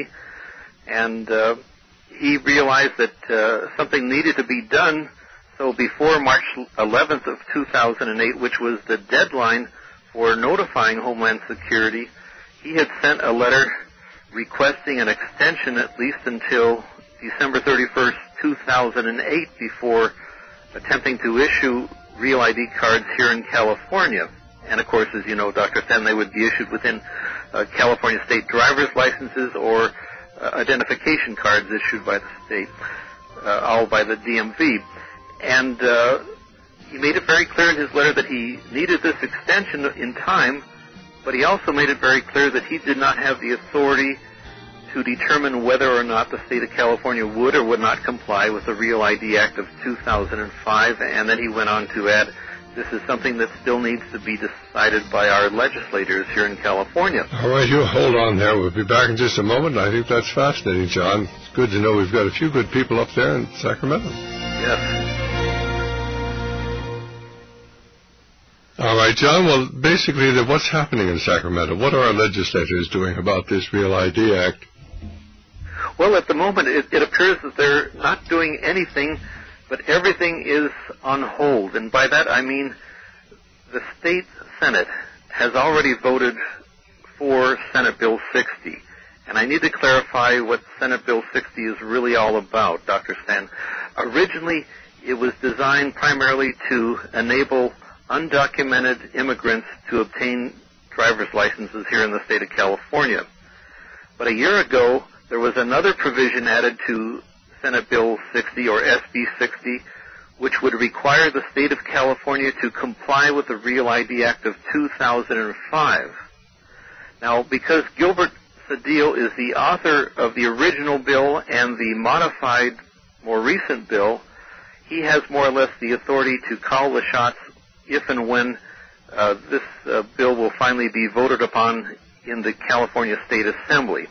G: and uh, he realized that uh, something needed to be done. So before March eleventh of two thousand eight, which was the deadline for notifying Homeland Security, he had sent a letter requesting an extension at least until December thirty-first, two thousand eight, before attempting to issue Real I D cards here in California. And of course, as you know, Doctor Stan, they would be issued within uh, California state driver's licenses or uh, identification cards issued by the state, uh, all by the D M V. And uh, he made it very clear in his letter that he needed this extension in time, but he also made it very clear that he did not have the authority to determine whether or not the state of California would or would not comply with the Real I D Act of two thousand five, and then he went on to add, this is something that still needs to be decided by our legislators here in California.
A: All right, you hold on there. We'll be back in just a moment. I think that's fascinating, John. It's good to know we've got a few good people up there in Sacramento.
G: Yes.
A: All right, John. Well, basically, what's happening in Sacramento? What are our legislators doing about this Real I D Act?
G: Well, at the moment, it, it appears that they're not doing anything, but everything is on hold. And by that, I mean the state Senate has already voted for Senate Bill sixty. And I need to clarify what Senate Bill sixty is really all about, Doctor Stan. Originally, it was designed primarily to enable undocumented immigrants to obtain driver's licenses here in the state of California. But a year ago, there was another provision added to Senate Bill sixty, or S B sixty, which would require the state of California to comply with the Real I D Act of two thousand five. Now, because Gilbert Cedillo is the author of the original bill and the modified, more recent bill, he has more or less the authority to call the shots if and when uh, this uh, bill will finally be voted upon in the California State Assembly.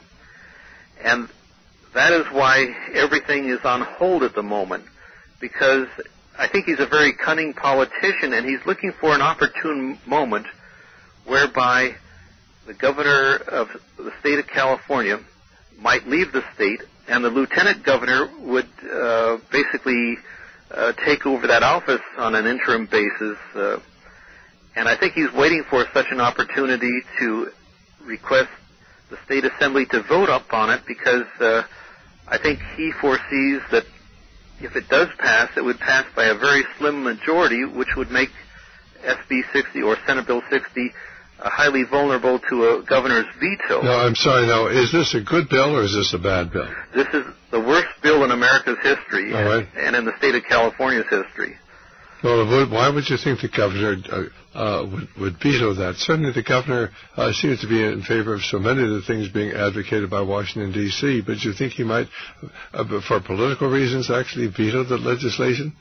G: And that is why everything is on hold at the moment, because I think he's a very cunning politician, and he's looking for an opportune moment whereby the governor of the state of California might leave the state, and the lieutenant governor would uh, basically uh, take over that office on an interim basis. Uh, and I think he's waiting for such an opportunity to request the state assembly to vote up on it, because uh, I think he foresees that if it does pass, it would pass by a very slim majority, which would make S B sixty, or Senate Bill sixty, uh, highly vulnerable to a governor's veto.
A: No, I'm sorry. Now, is this a good bill or is this a bad bill?
G: This is the worst bill in America's history,
A: All right.
G: and in the state of California's history.
A: Well, why would you think the governor uh, uh, would, would veto that? Certainly the governor uh, seems to be in favor of so many of the things being advocated by Washington, D C, but you think he might, uh, for political reasons, actually veto the legislation?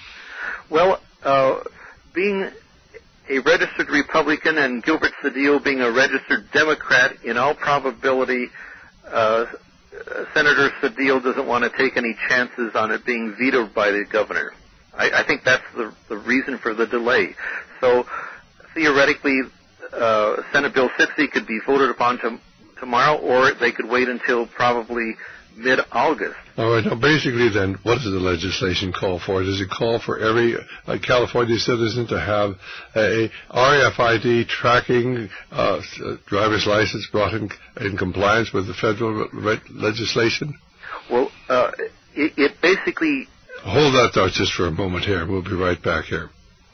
G: Well, uh, being a registered Republican and Gilbert Cedillo being a registered Democrat, in all probability, uh, Senator Cedillo doesn't want to take any chances on it being vetoed by the governor. I, I think that's the, the reason for the delay. So theoretically, uh, Senate Bill sixty could be voted upon to, tomorrow, or they could wait until probably mid-August.
A: All right. Now, basically, then, what does the legislation call for? Does it call for every uh, California citizen to have a R F I D tracking uh, driver's license brought in, in compliance with the federal re- legislation?
G: Well, uh, it, it basically...
A: Hold that thought just for a moment here. We'll be right back here.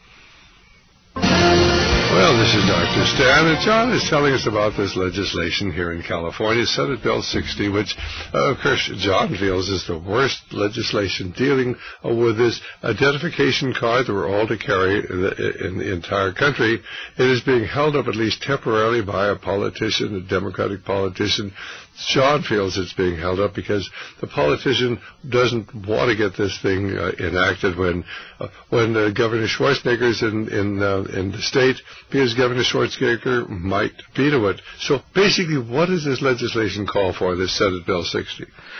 A: Well, this is Doctor Stan, and John is telling us about this legislation here in California, Senate Bill sixty, which, uh, of course, John feels is the worst legislation dealing uh, with this identification card that we're all to carry in the, in the entire country. It is being held up at least temporarily by a politician, a Democratic politician. John feels it's being held up because the politician doesn't want to get this thing uh, enacted when uh, when uh, Governor Schwarzenegger's in in, uh, in the state, because Governor Schwarzenegger might veto it. So basically, what does this legislation call for, this Senate Bill sixty?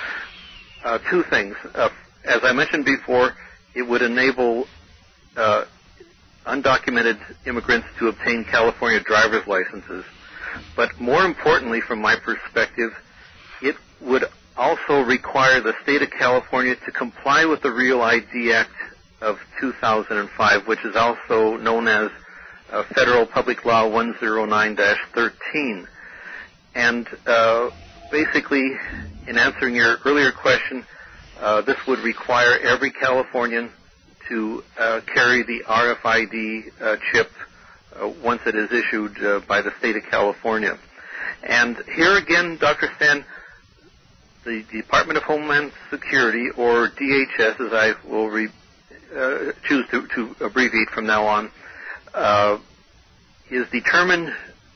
G: Uh, two things. Uh, as I mentioned before, it would enable uh, undocumented immigrants to obtain California driver's licenses. But more importantly, from my perspective, it would also require the state of California to comply with the Real I D Act of two thousand five, which is also known as uh, Federal Public Law one oh nine dash thirteen. And uh, basically, in answering your earlier question, uh, this would require every Californian to uh, carry the R F I D uh, chip uh, once it is issued uh, by the state of California. And here again, Doctor Stan, the Department of Homeland Security, or D H S, as I will re, uh, choose to, to abbreviate from now on, uh, is determined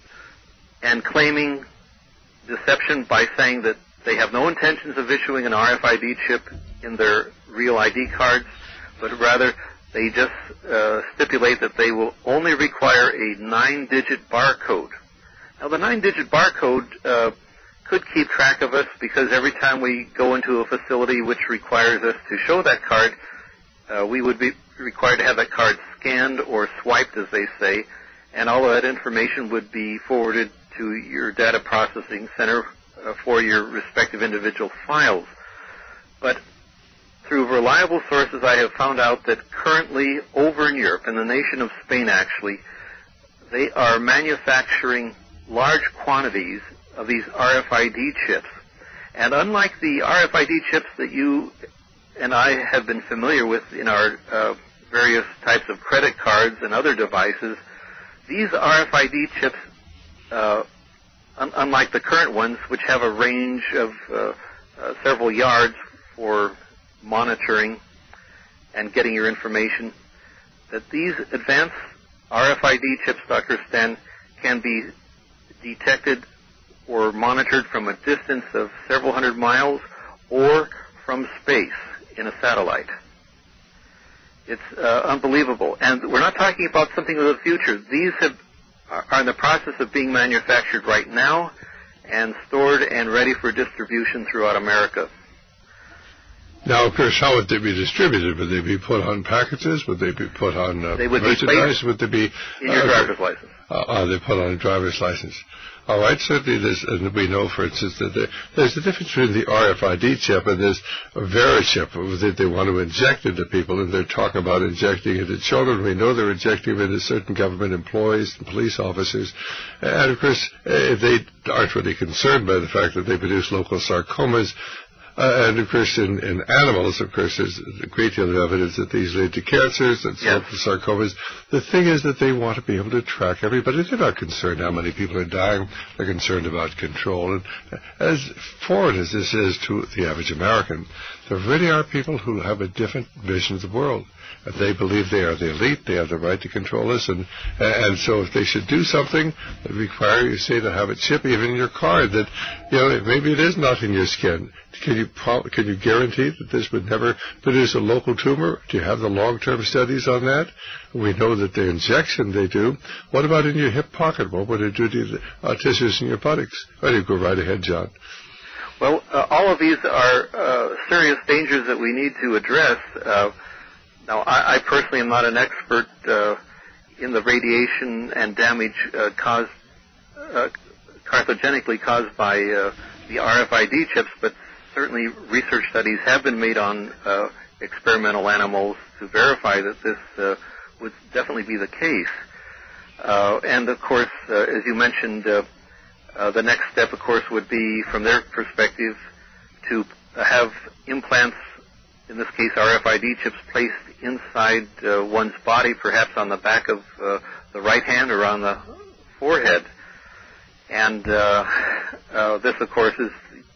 G: and claiming deception by saying that they have no intentions of issuing an R F I D chip in their Real I D cards, but rather they just uh, stipulate that they will only require a nine-digit barcode. Now, the nine-digit barcode uh, could keep track of us, because every time we go into a facility which requires us to show that card, uh, we would be required to have that card scanned or swiped, as they say, and all of that information would be forwarded to your data processing center uh, for your respective individual files. But through reliable sources, I have found out that currently over in Europe, in the nation of Spain actually, they are manufacturing large quantities of these R F I D chips. And unlike the R F I D chips that you and I have been familiar with in our uh, various types of credit cards and other devices, these R F I D chips, uh, un- unlike the current ones, which have a range of uh, uh, several yards for monitoring and getting your information, that these advanced R F I D chips, Doctor Stan, can be detected or monitored from a distance of several hundred miles or from space in a satellite. It's uh, unbelievable. And we're not talking about something of the future. These have, are in the process of being manufactured right now and stored and ready for distribution throughout America.
A: Now, of course, how would they be distributed? Would they be put on packages? Would they be put on uh,
G: they would
A: merchandise?
G: Be
A: would they be
G: in your
A: uh,
G: driver's license?
A: Uh, uh, they put on a driver's license. All right, certainly there's, and we know, for instance, that there, there's a difference between the R F I D chip and this Verichip that they want to inject into people, and they're talking about injecting it into children. We know they're injecting it into certain government employees and police officers. And, of course, if they aren't really concerned by the fact that they produce local sarcomas, Uh, and, of course, in, in animals, of course, there's a great deal of evidence that these lead to cancers and
G: yes.
A: sarcomas. The thing is that they want to be able to track everybody. They're not concerned how many people are dying. They're concerned about control. And as foreign as this is to the average American, there really are people who have a different vision of the world. And they believe they are the elite. They have the right to control us. And and so if they should do something that require you, say, to have a chip even in your card that, you know, maybe it is not in your skin. Can you can you guarantee that this would never produce a local tumor? Do you have the long-term studies on that? We know that the injection they do. What about in your hip pocket? What would it do to the uh, tissues in your buttocks? Well, you go right ahead, John.
G: Well, uh, all of these are uh, serious dangers that we need to address. Uh, now, I, I personally am not an expert uh, in the radiation and damage uh, caused, uh, carcinogenically caused by uh, the R F I D chips, but certainly research studies have been made on uh, experimental animals to verify that this uh, would definitely be the case. Uh, and, of course, uh, as you mentioned, uh, uh, the next step, of course, would be, from their perspective, to have implants, in this case R F I D chips, placed inside uh, one's body, perhaps on the back of uh, the right hand or on the forehead. And uh, uh, this, of course, is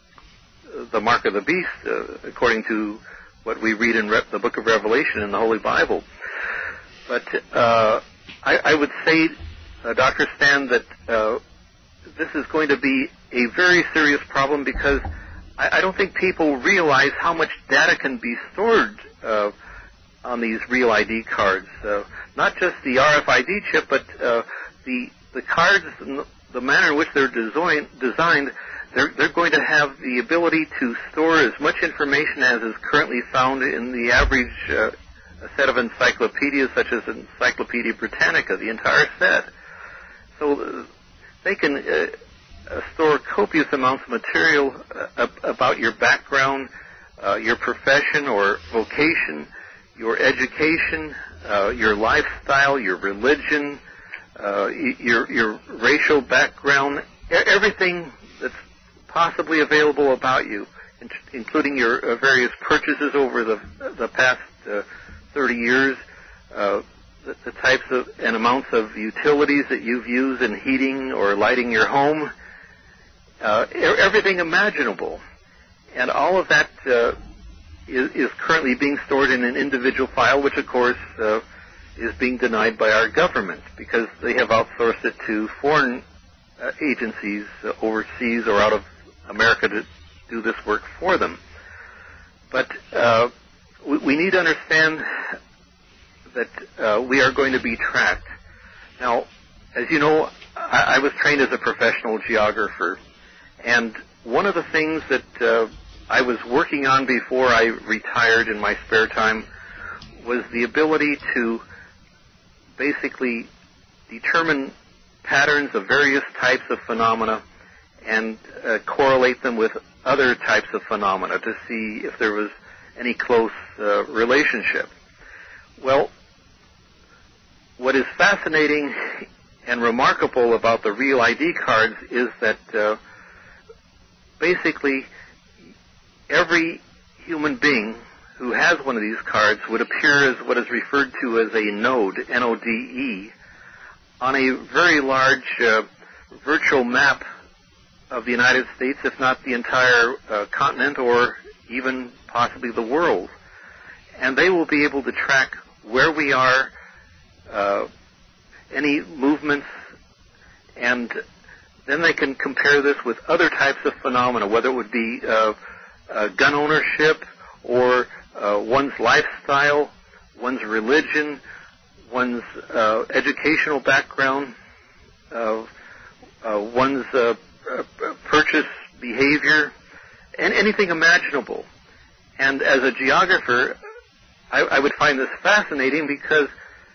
G: the mark of the beast, uh, according to what we read in Re- the book of Revelation in the Holy Bible. But uh, I, I would say, uh, Doctor Stan, that uh, this is going to be a very serious problem because I, I don't think people realize how much data can be stored uh, on these Real I D cards. Uh, not just the R F I D chip, but uh, the the cards, the manner in which they're design, designed, they're, they're going to have the ability to store as much information as is currently found in the average uh, set of encyclopedias, such as Encyclopedia Britannica, the entire set. So uh, they can uh, store copious amounts of material uh, about your background, uh, your profession or vocation, your education, uh, your lifestyle, your religion, uh, your your racial background, everything that's possibly available about you, including your uh, various purchases over the the past uh, thirty years, uh, the, the types of and amounts of utilities that you've used in heating or lighting your home, uh, everything imaginable, and all of that uh, is, is currently being stored in an individual file, which of course uh, is being denied by our government because they have outsourced it to foreign uh, agencies uh, overseas or out of America to do this work for them. But uh, we, we need to understand that uh, we are going to be tracked. Now, as you know, I, I was trained as a professional geographer, and one of the things that uh, I was working on before I retired in my spare time was the ability to basically determine patterns of various types of phenomena and uh, correlate them with other types of phenomena to see if there was any close uh, relationship. Well, what is fascinating and remarkable about the Real I D cards is that uh, basically every human being who has one of these cards would appear as what is referred to as a node, N O D E, on a very large uh, virtual map of the United States, if not the entire uh, continent or even possibly the world. And they will be able to track where we are, uh, any movements, and then they can compare this with other types of phenomena, whether it would be uh, uh, gun ownership or uh, one's lifestyle, one's religion, one's uh, educational background, uh, uh, one's uh, uh, purchase behavior, and anything imaginable. And as a geographer, I, I would find this fascinating because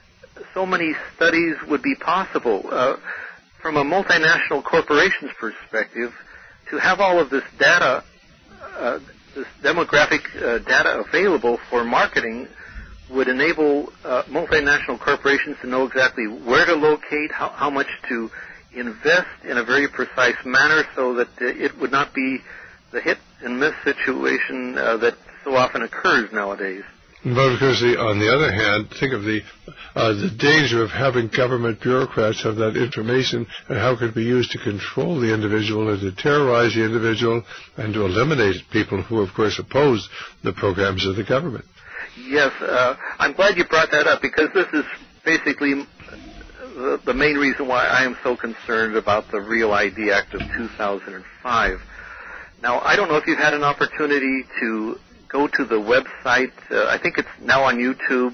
G: so many studies would be possible. Uh, from a multinational corporation's perspective, to have all of this data, uh, this demographic uh, data available for marketing would enable uh, multinational corporations to know exactly where to locate, how, how much to invest in a very precise manner so that uh, it would not be the hit and miss situation uh, that so often occurs nowadays.
A: But of course, the, on the other hand, think of the uh, the danger of having government bureaucrats have that information and how it could be used to control the individual and to terrorize the individual and to eliminate people who, of course, oppose the programs of the government.
G: Yes, uh, I'm glad you brought that up because this is basically the, the main reason why I am so concerned about the Real I D Act of two thousand five. Now, I don't know if you've had an opportunity to go to the website, uh, I think it's now on YouTube,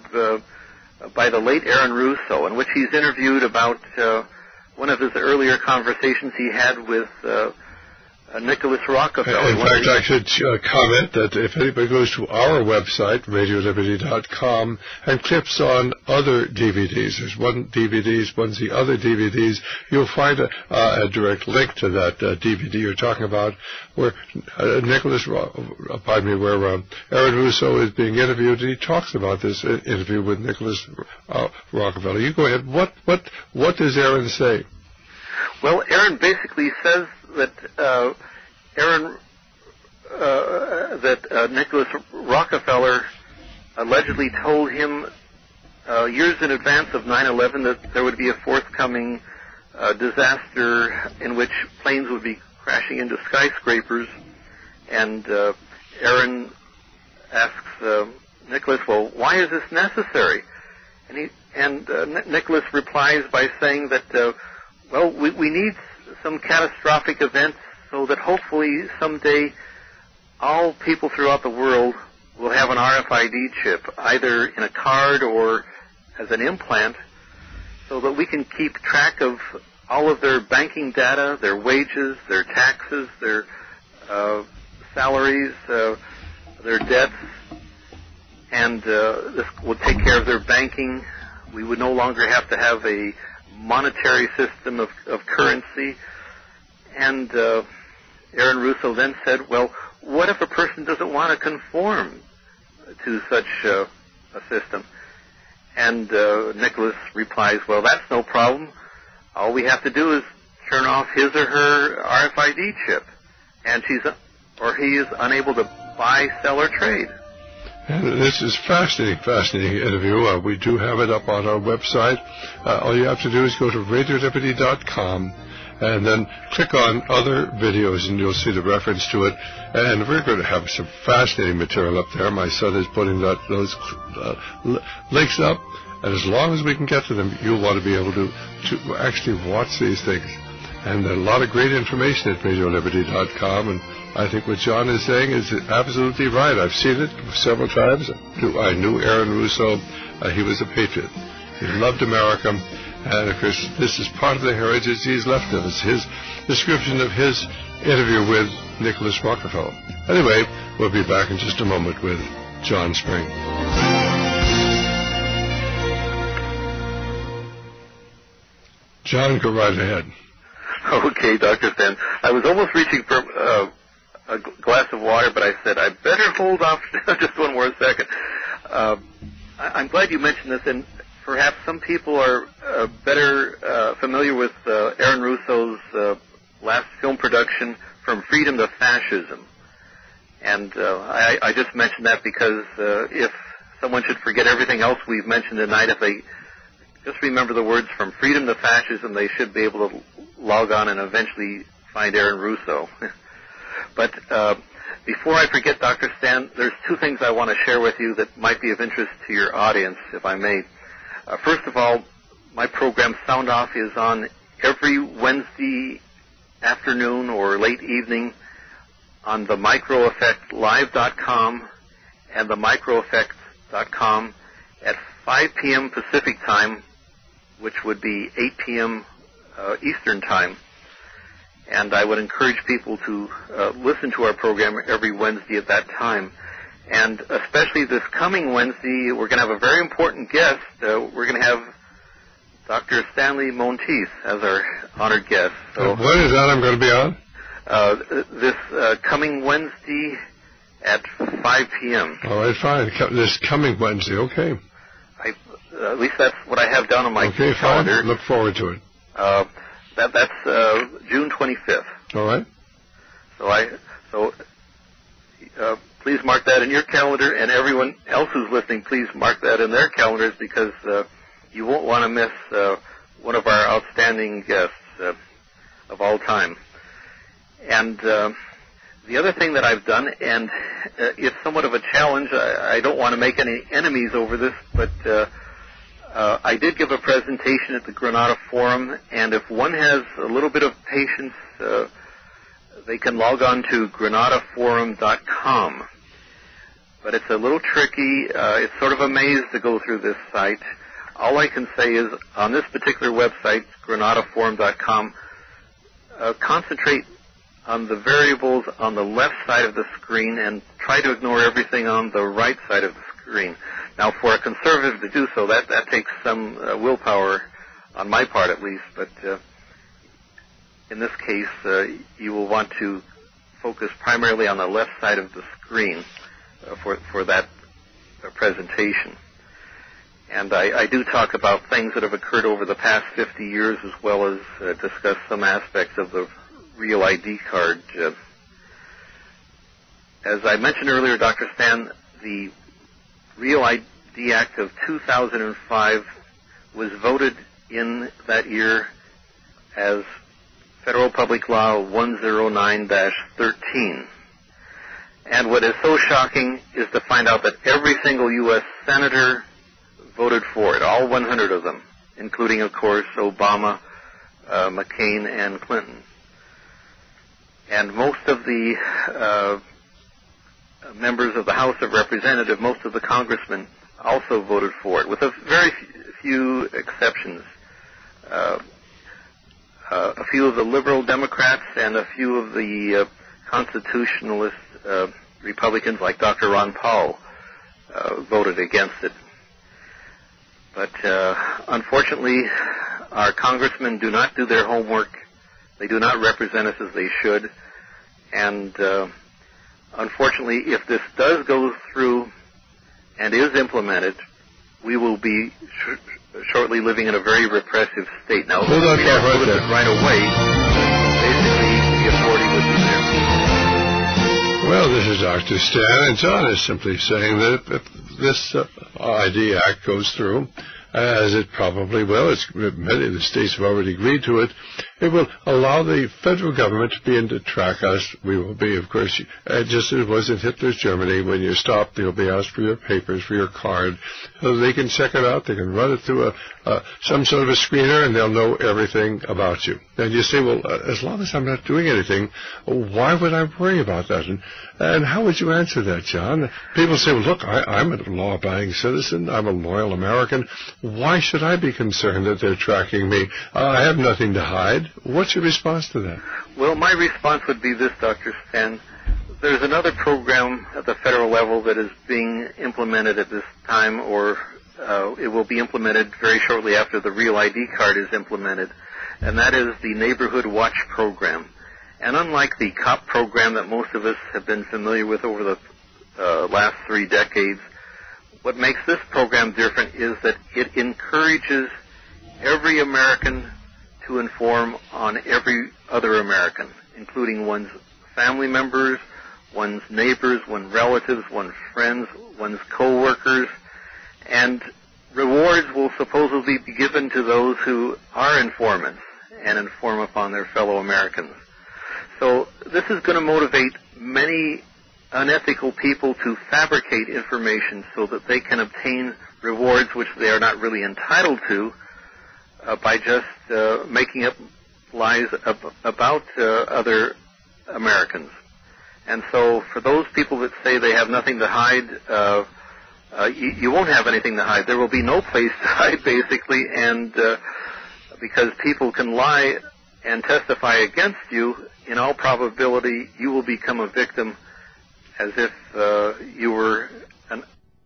G: uh, by the late Aaron Russo, in which he's interviewed about uh, one of his earlier conversations he had with uh, uh, Nicholas Rockefeller.
A: In fact, I should uh, comment that if anybody goes to our website, radio liberty dot com, and clips on other D V Ds, there's one D V Ds, one's the other D V Ds, you'll find a, uh, a direct link to that uh, D V D you're talking about, where uh, Nicholas, uh, pardon me, where um, Aaron Russo is being interviewed, and he talks about this uh, interview with Nicholas uh, Rockefeller. You go ahead. What what what does Aaron say?
G: Well, Aaron basically says that uh, Aaron uh, that uh, Nicholas Rockefeller allegedly told him uh, years in advance of nine eleven that there would be a forthcoming uh, disaster in which planes would be crashing into skyscrapers, and uh, Aaron asks uh, Nicholas, "Well, why is this necessary?" And he and uh, N- Nicholas replies by saying that, uh, "Well, we, we need some catastrophic events so that hopefully someday all people throughout the world will have an R F I D chip, either in a card or as an implant, so that we can keep track of all of their banking data, their wages, their taxes, their uh, salaries, uh, their debts, and uh, this would take care of their banking. We would no longer have to have a monetary system of, of currency." And uh, Aaron Russo then said, "Well, what if a person doesn't want to conform to such uh, a system?" And uh, Nicholas replies, "Well, that's no problem. All we have to do is turn off his or her R F I D chip, and she's or he is unable to buy, sell, or trade."
A: And this is fascinating, fascinating interview. Uh, we do have it up on our website. Uh, all you have to do is go to radio liberty dot com and then click on other videos, and you'll see the reference to it. And we're going to have some fascinating material up there. My son is putting that, those uh, links up, and as long as we can get to them, you'll want to be able to, to actually watch these things. And a lot of great information at radio liberty dot com, and I think what John is saying is absolutely right. I've seen it several times. I knew Aaron Russo. Uh, he was a patriot. He loved America. And, of course, this is part of the heritage he's left us, his description of his interview with Nicholas Rockefeller. Anyway, we'll be back in just a moment with John Spring. John, go right ahead.
G: Okay, Doctor Stan. I was almost reaching for uh, a glass of water, but I said, I better hold off just one more second. Uh, I'm glad you mentioned this, and perhaps some people are uh, better uh, familiar with uh, Aaron Russo's uh, last film production, From Freedom to Fascism. And uh, I, I just mentioned that because uh, if someone should forget everything else we've mentioned tonight, if they just remember the words From Freedom to Fascism, they should be able to log on and eventually find Aaron Russo. But uh, before I forget, Doctor Stan, there's two things I want to share with you that might be of interest to your audience, if I may. Uh, first of all, my program Sound Off is on every Wednesday afternoon or late evening on the micro effect live dot com and the micro effect dot com at five p.m. Pacific time, which would be eight p.m. Uh, Eastern time. And I would encourage people to uh, listen to our program every Wednesday at that time. And especially this coming Wednesday, we're going to have a very important guest. Uh, we're going to have Doctor Stanley Monteith as our honored guest. So,
A: uh, when is that I'm going to be on?
G: Uh, this uh, coming Wednesday at five p.m.
A: All right, fine. This coming Wednesday, okay.
G: I, uh, at least that's what I have down on my
A: okay,
G: calendar.
A: Fine. Look forward to it.
G: Uh, that that's uh, June twenty-fifth.
A: All right.
G: So I so uh, please mark that in your calendar, and everyone else who's listening, please mark that in their calendars, because uh, you won't want to miss uh, one of our outstanding guests uh, of all time. And uh, the other thing that I've done, and uh, it's somewhat of a challenge, I, I don't want to make any enemies over this, but uh, uh, I did give a presentation at the Granada Forum, and if one has a little bit of patience, uh, they can log on to granada forum dot com. But it's a little tricky. Uh, it's sort of a maze to go through this site. All I can say is, on this particular website, granada forum dot com, uh, concentrate on the variables on the left side of the screen and try to ignore everything on the right side of the screen. Now, for a conservative to do so, that, that takes some uh, willpower on my part at least, but uh, in this case, uh, you will want to focus primarily on the left side of the screen uh, for, for that uh, presentation. And I, I do talk about things that have occurred over the past fifty years, as well as uh, discuss some aspects of the Real I D card. Uh, as I mentioned earlier, Doctor Stan, the Real I D Act of two thousand five was voted in that year as Federal Public Law one oh nine dash thirteen. And what is so shocking is to find out that every single U S senator voted for it, all one hundred of them, including, of course, Obama, uh, McCain, and Clinton. And most of the uh, members of the House of Representatives, most of the congressmen, also voted for it, with a very few exceptions. Uh, uh, a few of the liberal Democrats and a few of the uh, constitutionalist uh, Republicans, like Doctor Ron Paul, uh, voted against it. But uh, unfortunately, our congressmen do not do their homework. They do not represent us as they should. And uh, unfortunately, if this does go through and is implemented, we will be sh- shortly living in a very repressive state. Now, if we don't do it right away, basically the authority would be there.
A: Well, this is Doctor Stan, and John is simply saying that if this uh, I D Act goes through, as it probably will, it's, many of the states have already agreed to it, it will allow the federal government to begin to track us. We will be, of course, uh, just as it was in Hitler's Germany, when you stop, you'll be asked for your papers, for your card. So they can check it out, they can run it through a, uh, some sort of a screener, and they'll know everything about you. And you say, well, uh, as long as I'm not doing anything, why would I worry about that? And, and how would you answer that, John? People say, well, look, I, I'm a law-abiding citizen, I'm a loyal American. Why should I be concerned that they're tracking me? Uh, I have nothing to hide. What's your response to that?
G: Well, my response would be this, Doctor Stan. There's another program at the federal level that is being implemented at this time, or uh, it will be implemented very shortly after the Real I D card is implemented, and that is the Neighborhood Watch program. And unlike the COP program that most of us have been familiar with over the uh, last three decades, what makes this program different is that it encourages every American to inform on every other American, including one's family members, one's neighbors, one's relatives, one's friends, one's co-workers, and rewards will supposedly be given to those who are informants and inform upon their fellow Americans. So this is going to motivate many unethical people to fabricate information so that they can obtain rewards which they are not really entitled to uh, by just uh, making up lies ab- about uh, other Americans. And so for those people that say they have nothing to hide, uh, uh, you, you won't have anything to hide. There will be no place to hide, basically, and uh, because people can lie and testify against you, in all probability, you will become a victim as if uh, you were an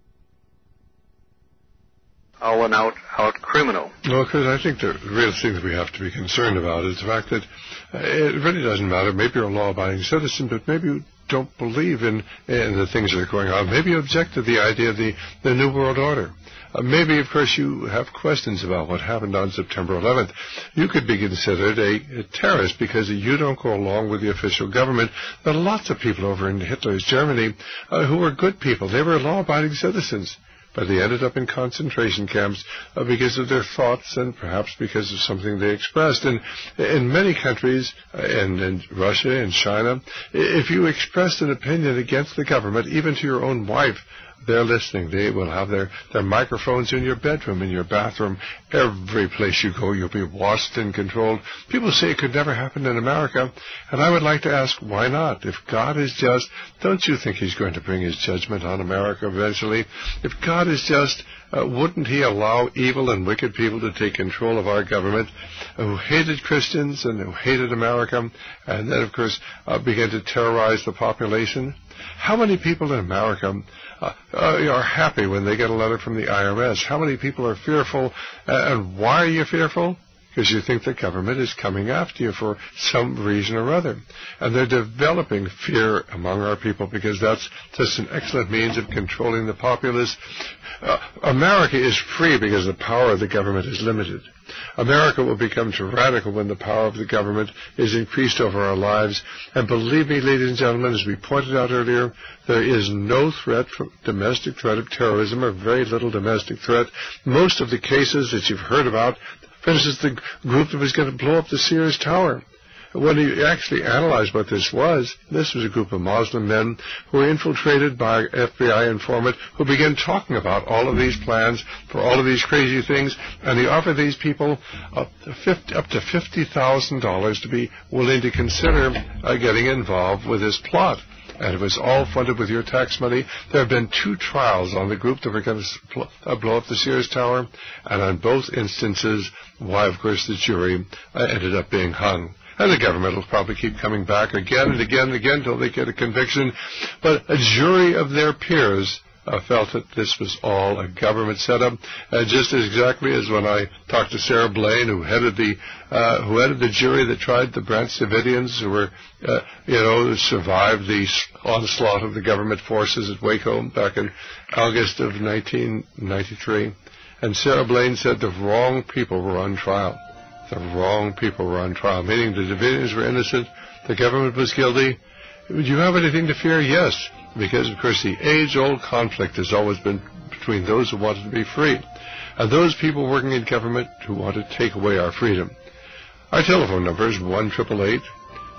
G: all and out, out criminal.
A: Well, Chris, I think the real thing that we have to be concerned about is the fact that uh, it really doesn't matter. Maybe you're a law-abiding citizen, but maybe you don't believe in, in the things that are going on. Maybe you object to the idea of the, the New World Order. Uh, maybe, of course, you have questions about what happened on September eleventh. You could be considered a, a terrorist because you don't go along with the official government. There are lots of people over in Hitler's Germany uh, who were good people. They were law-abiding citizens, but they ended up in concentration camps uh, because of their thoughts and perhaps because of something they expressed. And in many countries, uh, and in Russia and China, if you express an opinion against the government, even to your own wife, they're listening. They will have their, their microphones in your bedroom, in your bathroom. Every place you go, you'll be watched and controlled. People say it could never happen in America, and I would like to ask, why not? If God is just, don't you think He's going to bring His judgment on America eventually? If God is just, uh, wouldn't He allow evil and wicked people to take control of our government, uh, who hated Christians and who hated America, and then, of course, uh, began to terrorize the population? How many people in America uh, are happy when they get a letter from the I R S? How many people are fearful? Uh, and why are you fearful? Because you think the government is coming after you for some reason or other. And they're developing fear among our people because that's just an excellent means of controlling the populace. Uh, America is free because the power of the government is limited. America will become tyrannical when the power of the government is increased over our lives. And believe me, ladies and gentlemen, as we pointed out earlier, there is no threat, from domestic threat of terrorism, or very little domestic threat. Most of the cases that you've heard about, for instance, the group that was going to blow up the Sears Tower, when you actually analyzed what this was, this was a group of Muslim men who were infiltrated by an F B I informant who began talking about all of these plans for all of these crazy things, and he offered these people up to fifty, up to fifty thousand dollars to be willing to consider uh, getting involved with this plot. And it was all funded with your tax money. There have been two trials on the group that were going to uh, blow up the Sears Tower, and on both instances, why, of course, the jury uh, ended up being hung. And the government will probably keep coming back again and again and again until they get a conviction. But a jury of their peers uh, felt that this was all a government setup, uh, just as exactly as when I talked to Sarah Blaine, who headed the uh, who headed the jury that tried the Branch Davidians, who were, uh, you know, survived the onslaught of the government forces at Waco back in August of nineteen ninety-three. And Sarah Blaine said the wrong people were on trial. The wrong people were on trial, meaning the Davidians were innocent, the government was guilty. Would you have anything to fear? Yes, because, of course, the age-old conflict has always been between those who wanted to be free and those people working in government who want to take away our freedom. Our telephone number is one eight eight eight,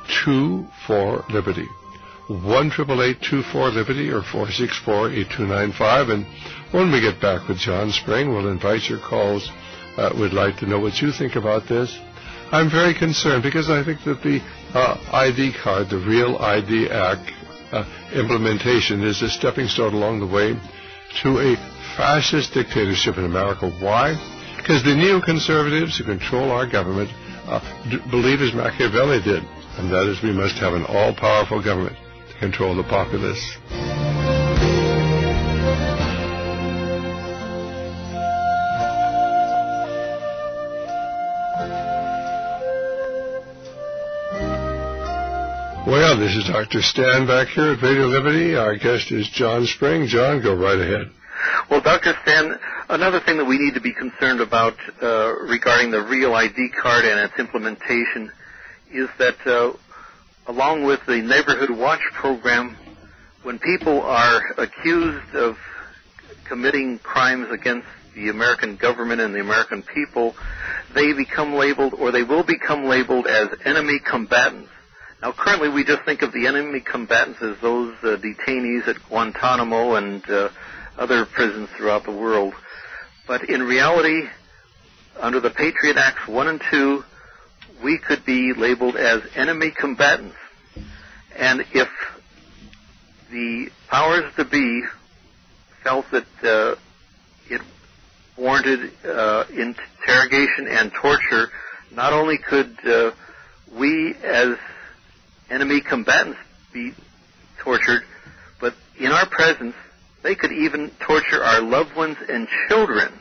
A: two four, Liberty. one eight eight eight, two four, Liberty or four six four, eight two nine five. And when we get back with John Spring, we'll invite your calls. Uh, we'd like to know what you think about this. I'm very concerned because I think that the uh, I D card, the Real I D Act uh, implementation, is a stepping stone along the way to a fascist dictatorship in America. Why? Because the neoconservatives who control our government uh, d- believe as Machiavelli did, and that is we must have an all-powerful government to control the populace. Well, this is Doctor Stan back here at Radio Liberty. Our guest is John Spring. John, go right ahead.
G: Well, Doctor Stan, another thing that we need to be concerned about uh, regarding the Real I D card and its implementation is that uh, along with the Neighborhood Watch program, when people are accused of committing crimes against the American government and the American people, they become labeled, or they will become labeled, as enemy combatants. Now, currently, we just think of the enemy combatants as those uh, detainees at Guantanamo and uh, other prisons throughout the world. But in reality, under the Patriot Acts one and two, we could be labeled as enemy combatants. And if the powers to be felt that uh, it warranted uh, interrogation and torture, not only could uh, we as enemy combatants be tortured, but in our presence, they could even torture our loved ones and children.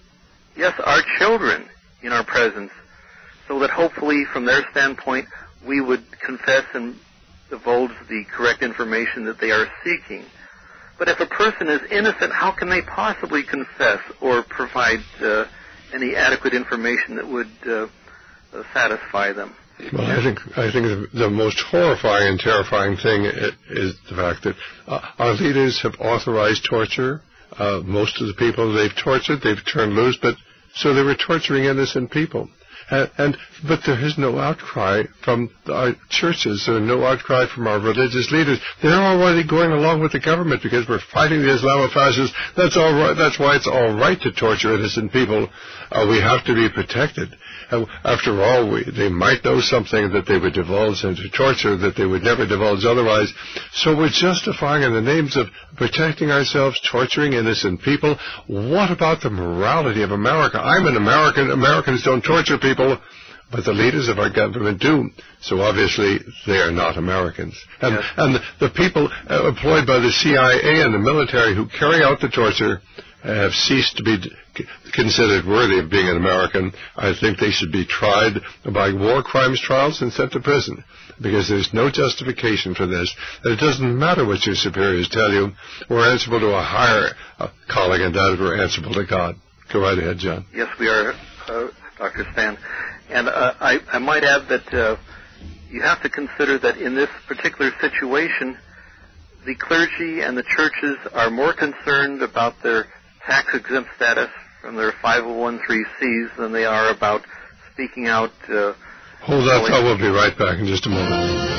G: Yes, our children in our presence, so that hopefully, from their standpoint, we would confess and divulge the correct information that they are seeking. But if a person is innocent, how can they possibly confess or provide uh, any adequate information that would uh, uh, satisfy them?
A: Well, I think I think the most horrifying and terrifying thing is the fact that uh, our leaders have authorized torture. Uh, most of the people they've tortured, they've turned loose, but so they were torturing innocent people. And, and but there is no outcry from our churches. There is no outcry from our religious leaders. They're already going along with the government because we're fighting the Islamofascists. That's all right. That's why it's all right to torture innocent people. Uh, we have to be protected. Uh, after all, we, they might know something that they would divulge into torture that they would never divulge otherwise. So we're justifying, in the names of protecting ourselves, torturing innocent people. What about the morality of America? I'm an American. Americans don't torture people, but the leaders of our government do. So obviously they are not Americans. And, yes. and the, the people uh, employed by the C I A and the military who carry out the torture have ceased to be considered worthy of being an American. I think they should be tried by war crimes trials and sent to prison, because there's no justification for this. And it doesn't matter what your superiors tell you. We're answerable to a higher uh, calling, and that is we're answerable to God. Go right ahead, John.
G: Yes, we are, uh, Doctor Stan. And uh, I, I might add that uh, you have to consider that in this particular situation, the clergy and the churches are more concerned about their tax-exempt status from their five oh one c threes than they are about speaking out. Uh,
A: Hold that thought. We'll be right back in just a moment.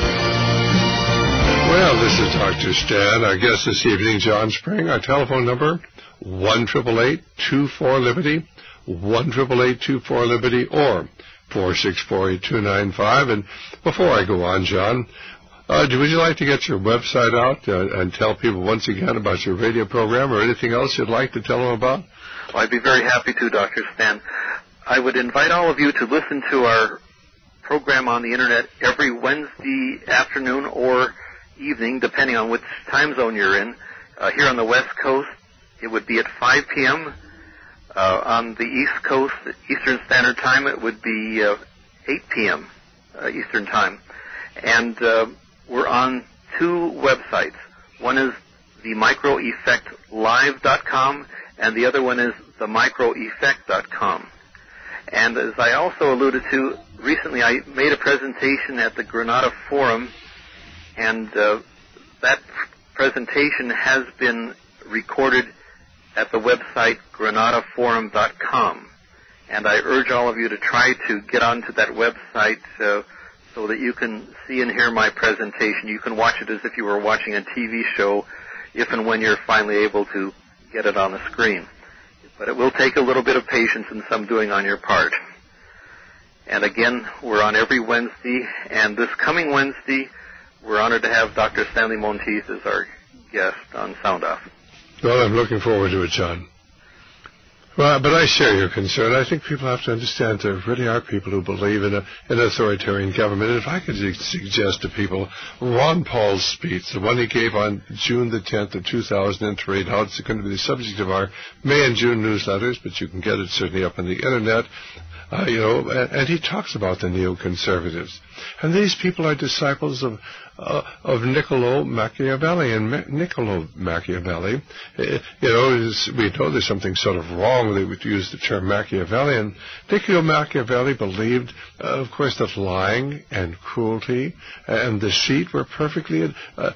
A: Well, this is Doctor Stan. Our guest this evening, John Spring. Our telephone number, one eight eight eight, two four, Liberty, one eight eight eight, two four, Liberty, or four six four, eight two nine five. And before I go on, John, Uh, would you like to get your website out uh, and tell people once again about your radio program or anything else you'd like to tell them about?
G: Well, I'd be very happy to, Doctor Stan. I would invite all of you to listen to our program on the Internet every Wednesday afternoon or evening, depending on which time zone you're in. Uh, here on the West Coast, it would be at five p.m. Uh, on the East Coast, Eastern Standard Time, it would be uh, eight p.m. Uh, Eastern Time. And uh, we're on two websites. One is the micro effect live dot com, and the other one is the micro effect dot com. And as I also alluded to, recently I made a presentation at the Granada Forum, and uh, that presentation has been recorded at the website granada forum dot com. And I urge all of you to try to get onto that website uh, so that you can see and hear my presentation. You can watch it as if you were watching a T V show, if and when you're finally able to get it on the screen. But it will take a little bit of patience and some doing on your part. And again, we're on every Wednesday, and this coming Wednesday, we're honored to have Doctor Stanley Monteith as our guest on Sound Off.
A: Well, I'm looking forward to it, John. Well, but I share your concern. I think people have to understand there really are people who believe in a, an authoritarian government. And if I could suggest to people, Ron Paul's speech, the one he gave on June the tenth of two thousand three, now it's going to be the subject of our May and June newsletters, but you can get it certainly up on the Internet. Uh, you know, and, and he talks about the neoconservatives. And these people are disciples of uh, of Niccolo Machiavelli. And Ma- Niccolo Machiavelli, uh, you know, is, we know there's something sort of wrong. They would use the term Machiavellian. Niccolo Machiavelli believed, uh, of course, that lying and cruelty and deceit were perfectly uh,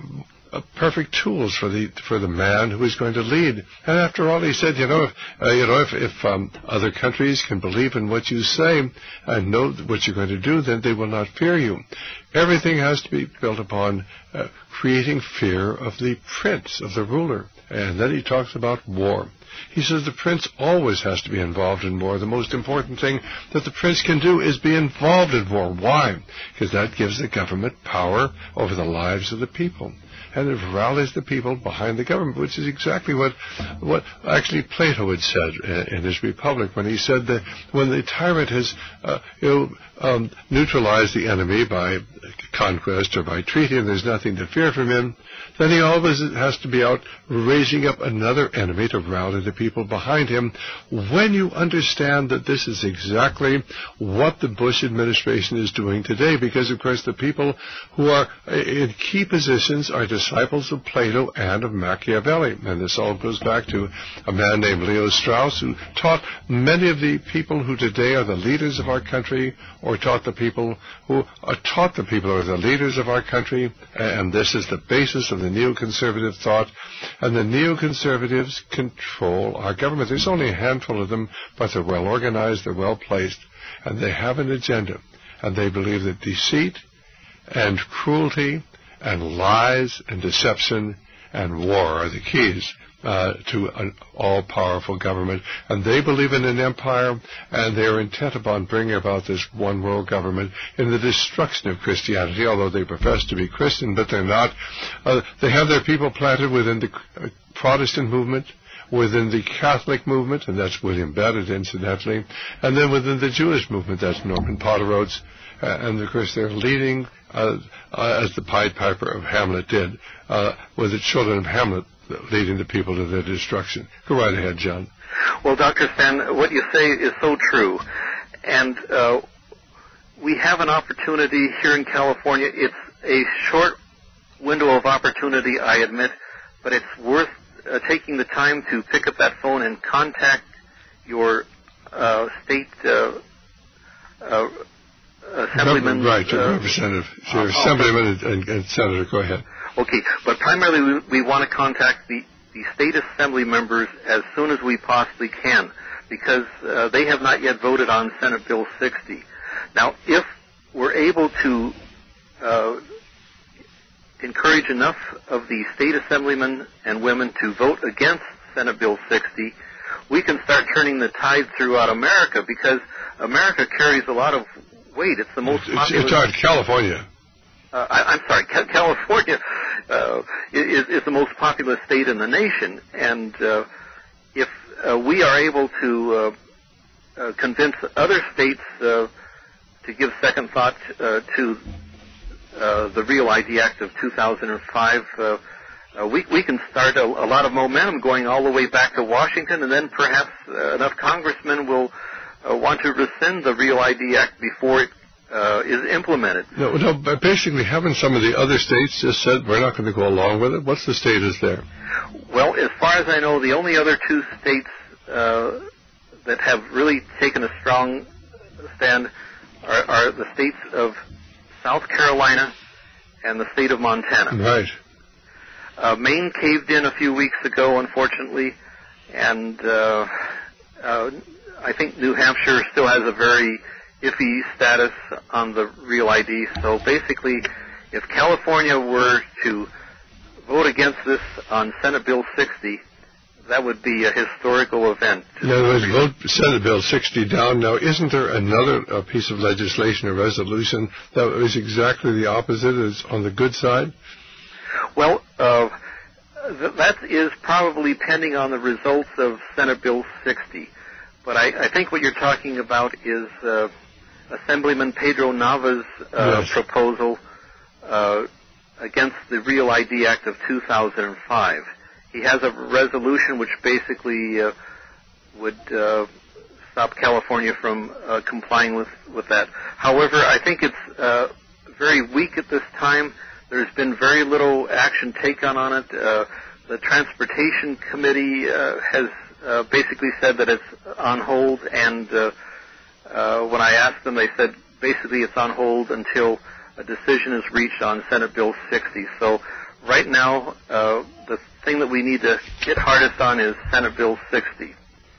A: Uh, perfect tools for the for the man who is going to lead. And after all, he said, you know, if uh, you know if, if um, other countries can believe in what you say and know what you're going to do, then they will not fear you. Everything has to be built upon uh, creating fear of the prince, of the ruler. And then he talks about war. He says the prince always has to be involved in war. The most important thing that the prince can do is be involved in war. Why? Because that gives the government power over the lives of the people. And it rallies the people behind the government, which is exactly what what actually Plato had said in his Republic, when he said that when the tyrant has uh, you know, um, neutralized the enemy by conquest or by treaty, and there's nothing to fear from him, then he always has to be out raising up another enemy to rally the people behind him. When you understand that this is exactly what the Bush administration is doing today, because, of course, the people who are in key positions are disciples of Plato and of Machiavelli. And this all goes back to a man named Leo Strauss, who taught many of the people who today are the leaders of our country, or taught the people who are taught the people who are the leaders of our country. And this is the basis of the neoconservative thought. And the neoconservatives control our government. There's only a handful of them, but they're well organized, they're well placed, and they have an agenda. And they believe that deceit and cruelty and lies and deception and war are the keys uh, to an all-powerful government. And they believe in an empire, and they are intent upon bringing about this one-world government in the destruction of Christianity, although they profess to be Christian, but they're not. Uh, they have their people planted within the uh, Protestant movement, within the Catholic movement, and that's William Bennett, incidentally, and then within the Jewish movement, that's Norman Potteroats, uh, and of course they're leading, uh, uh, as the Pied Piper of Hamlet did, uh, with the children of Hamlet leading the people to their destruction. Go right ahead, John.
G: Well, Doctor Stan, what you say is so true, and uh, we have an opportunity here in California. It's a short window of opportunity, I admit, but it's worth Uh, taking the time to pick up that phone and contact your uh, state uh, uh, assemblyman.
A: Right, your
G: uh,
A: representative, your
G: uh,
A: assemblyman and, and, and senator. Go ahead.
G: Okay, but primarily we, we want to contact the, the state assembly members as soon as we possibly can, because uh, they have not yet voted on Senate Bill sixty. Now, if we're able to uh, encourage enough of the state assemblymen and women to vote against Senate Bill sixty, we can start turning the tide throughout America, because America carries a lot of weight. It's the most
A: it's,
G: populous...
A: It's hard, California.
G: Uh, I, I'm sorry, California uh, is, is the most populous state in the nation, and uh, if uh, we are able to uh, uh, convince other states uh, to give second thought uh, to Uh, the Real I D Act of two thousand five, uh, uh, we, we can start a, a lot of momentum going all the way back to Washington, and then perhaps uh, enough congressmen will uh, want to rescind the Real I D Act before it uh, is implemented.
A: No, no, but basically haven't some of the other states just said we're not going to go along with it? What's the status there?
G: Well, as far as I know, the only other two states uh, that have really taken a strong stand are, are the states of South Carolina and the state of Montana.
A: Right.
G: Uh, Maine caved in a few weeks ago, unfortunately, and uh, uh, I think New Hampshire still has a very iffy status on the Real I D. So basically, if California were to vote against this on Senate Bill sixty, that would be a historical event.
A: In other words, vote Senate Bill sixty down. Now, isn't there another uh, piece of legislation or resolution that is exactly the opposite, is on the good side?
G: Well, uh, th- that is probably pending on the results of Senate Bill sixty. But I, I think what you're talking about is uh, Assemblyman Pedro Nava's uh,
A: yes.
G: proposal uh, against the Real I D Act of two thousand five. He has a resolution which basically uh, would uh, stop California from uh, complying with, with that. However, I think it's uh, very weak at this time. There's been very little action taken on it. Uh, the Transportation Committee uh, has uh, basically said that it's on hold, and uh, uh, when I asked them, they said basically it's on hold until a decision is reached on Senate Bill sixty. So right now, uh, the thing that we need to hit hardest on is Senate Bill sixty.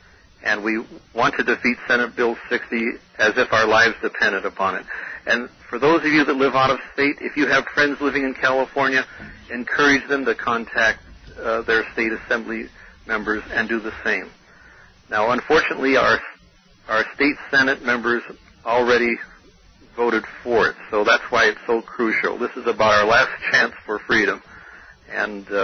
G: And we want to defeat Senate Bill sixty as if our lives depended upon it. And for those of you that live out of state, if you have friends living in California, encourage them to contact uh, their state assembly members and do the same. Now, unfortunately, our our state Senate members already voted for it, so that's why it's so crucial. This is about our last chance for freedom, and uh,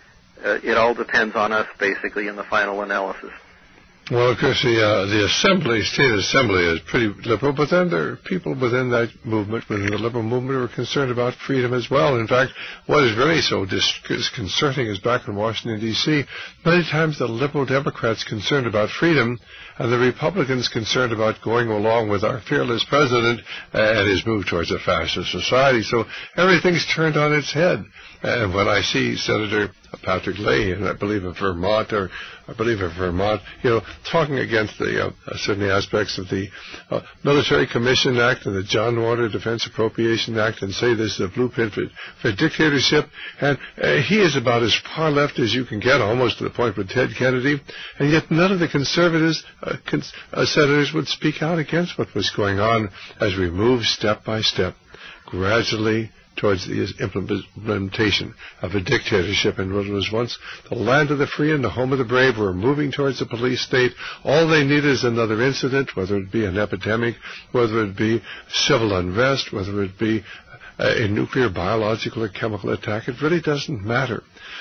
G: uh, it all depends on us, basically, in the final analysis.
A: Well, of course, the, uh, the assembly, state assembly is pretty liberal, but then there are people within that movement, within the liberal movement, who are concerned about freedom as well. In fact, what is really so disconcerting is back in Washington, D C, many times the liberal Democrats concerned about freedom and the Republicans concerned about going along with our fearless president and his move towards a fascist society. So everything's turned on its head. And when I see Senator Patrick Leahy, I believe of Vermont, or I believe of Vermont, you know, talking against the uh, certain aspects of the uh, Military Commission Act and the John Warner Defense Appropriation Act, and say this is a blueprint for, for dictatorship, and uh, he is about as far left as you can get, almost to the point with Ted Kennedy, and yet none of the conservatives, uh, cons- uh, senators would speak out against what was going on as we move step by step, gradually, towards the implementation of a dictatorship in what was once the land of the free and the home of the brave. We're moving towards a police state. All they need is another incident, whether it be an epidemic, whether it be civil unrest, whether it be a nuclear, biological, or chemical attack. It really doesn't matter.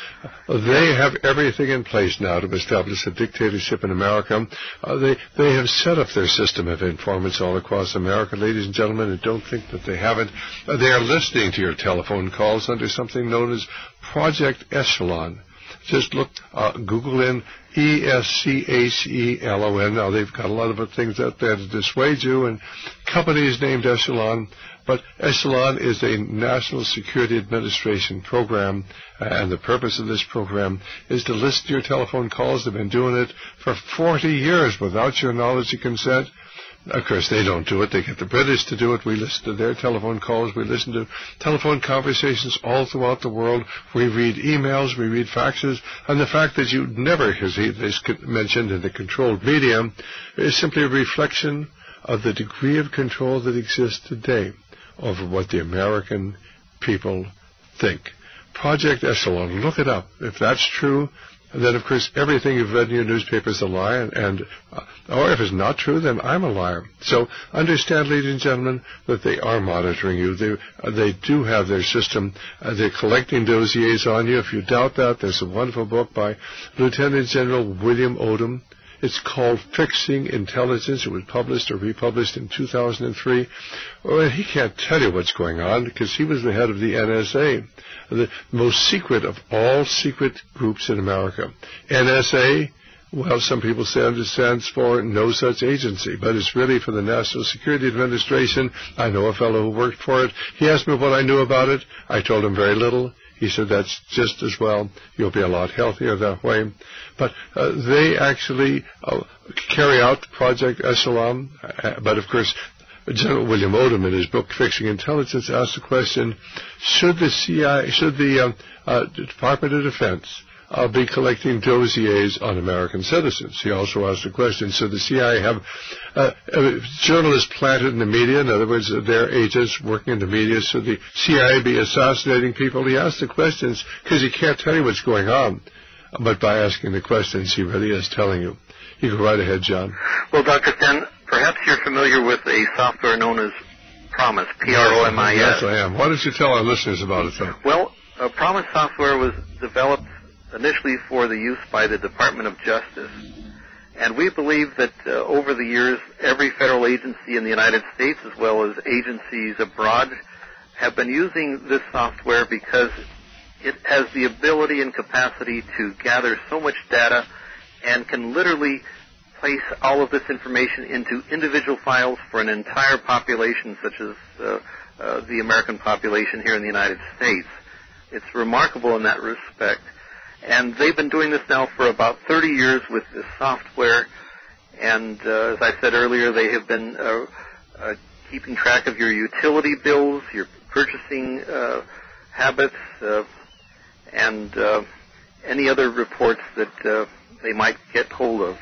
A: They have everything in place now to establish a dictatorship in America. Uh, they they have set up their system of informants all across America, ladies and gentlemen, and don't think that they haven't. Uh, they are listening to your telephone calls under something known as Project Echelon. Just look, uh, Google in E S C H E L O N. Now, they've got a lot of things out there to dissuade you, and companies named Echelon. But Echelon is a National Security Administration program, and the purpose of this program is to listen to your telephone calls. They've been doing it for forty years without your knowledge or consent. Of course, they don't do it. They get the British to do it. We listen to their telephone calls. We listen to telephone conversations all throughout the world. We read emails. We read faxes. And the fact that you never hear this mentioned in the controlled media is simply a reflection of the degree of control that exists today over what the American people think. Project Echelon, look it up. If that's true, then, of course, everything you've read in your newspaper is a lie, and, and uh, or if it's not true, then I'm a liar. So understand, ladies and gentlemen, that they are monitoring you. They, uh, they do have their system. Uh, they're collecting dossiers on you. If you doubt that, there's a wonderful book by Lieutenant General William Odom. It's called Fixing Intelligence. It was published or republished in two thousand three. Well, he can't tell you what's going on because he was the head of the N S A, the most secret of all secret groups in America. N S A, well, some people say it stands for No Such Agency, but it's really for the National Security Administration. I know a fellow who worked for it. He asked me what I knew about it. I told him very little. He said, that's just as well. You'll be a lot healthier that way. But uh, they actually uh, carry out Project Echelon. Uh, but, of course, General William Odom, in his book, Fixing Intelligence, asked the question, should the C I A, should the uh, uh, Department of Defense uh, be collecting dossiers on American citizens? He also asked the question, should the C I A have uh, uh, journalists planted in the media, in other words, their agents working in the media, should the C I A be assassinating people? He asked the questions because he can't tell you what's going on. But by asking the questions, he really is telling you. You go right ahead, John.
G: Well, Doctor Stan, perhaps you're familiar with a software known as PROMIS, P R O M I S.
A: Yes, I am. Why don't you tell our listeners about it, then?
G: Well, uh, PROMIS software was developed initially for the use by the Department of Justice. And we believe that uh, over the years, every federal agency in the United States, as well as agencies abroad, have been using this software because it has the ability and capacity to gather so much data and can literally place all of this information into individual files for an entire population, such as uh, uh, the American population here in the United States. It's remarkable in that respect. And they've been doing this now for about thirty years with this software. And uh, as I said earlier, they have been uh, uh, keeping track of your utility bills, your purchasing uh, habits, uh, and uh, any other reports that uh, they might get hold of.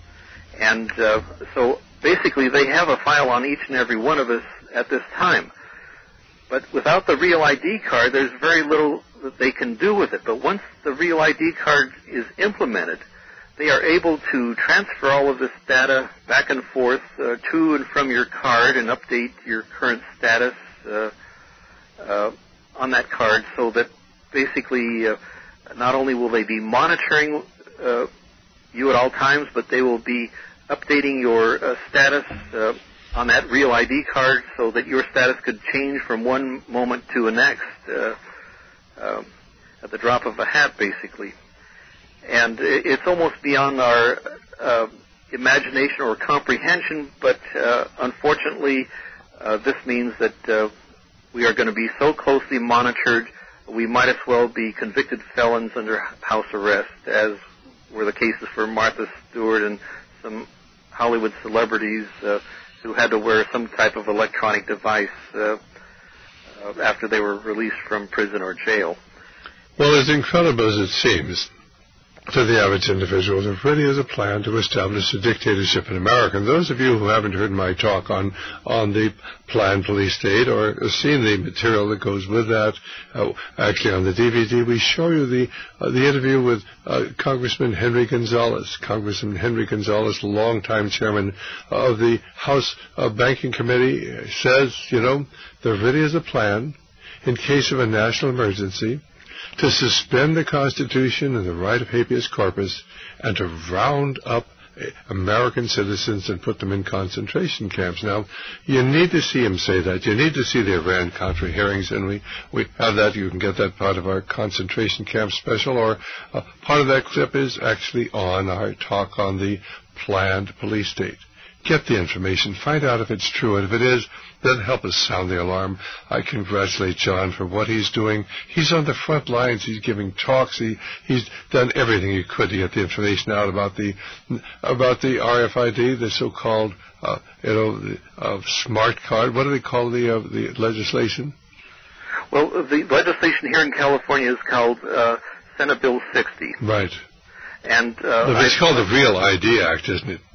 G: And uh, so basically they have a file on each and every one of us at this time. But without the Real I D card, there's very little that they can do with it. But once the Real I D card is implemented, they are able to transfer all of this data back and forth uh, to and from your card and update your current status uh, uh, on that card, so that basically uh, not only will they be monitoring uh, you at all times, but they will be updating your uh, status uh, on that Real I D card, so that your status could change from one moment to the next uh, uh, at the drop of a hat, basically. And it's almost beyond our uh, imagination or comprehension, but uh, unfortunately uh, this means that uh, we are going to be so closely monitored, we might as well be convicted felons under house arrest, as were the cases for Martha Stewart and some Hollywood celebrities uh, who had to wear some type of electronic device uh, uh, after they were released from prison or jail.
A: Well, as incredible as it seems to the average individual, there really is a plan to establish a dictatorship in America. And those of you who haven't heard my talk on, on the planned police state or seen the material that goes with that, uh, actually on the D V D, we show you the uh, the interview with uh, Congressman Henry Gonzalez. Congressman Henry Gonzalez, longtime chairman of the House uh, Banking Committee, says, you know, there really is a plan in case of a national emergency to suspend the Constitution and the right of habeas corpus and to round up American citizens and put them in concentration camps. Now, you need to see him say that. You need to see the Iran-Contra hearings, and we, we have that. You can get that part of our concentration camp special, or uh, part of that clip is actually on our talk on the planned police state. Get the information, find out if it's true, and if it is, then help us sound the alarm. I congratulate John for what he's doing. He's on the front lines. He's giving talks. He, he's done everything he could to get the information out about the about the R F I D, the so-called uh, you know the, uh, smart card. What do they call the uh, the legislation?
G: Well, the legislation here in California is called uh, Senate Bill sixty.
A: Right.
G: And uh,
A: no, it's I, called the Real I D Act, isn't it?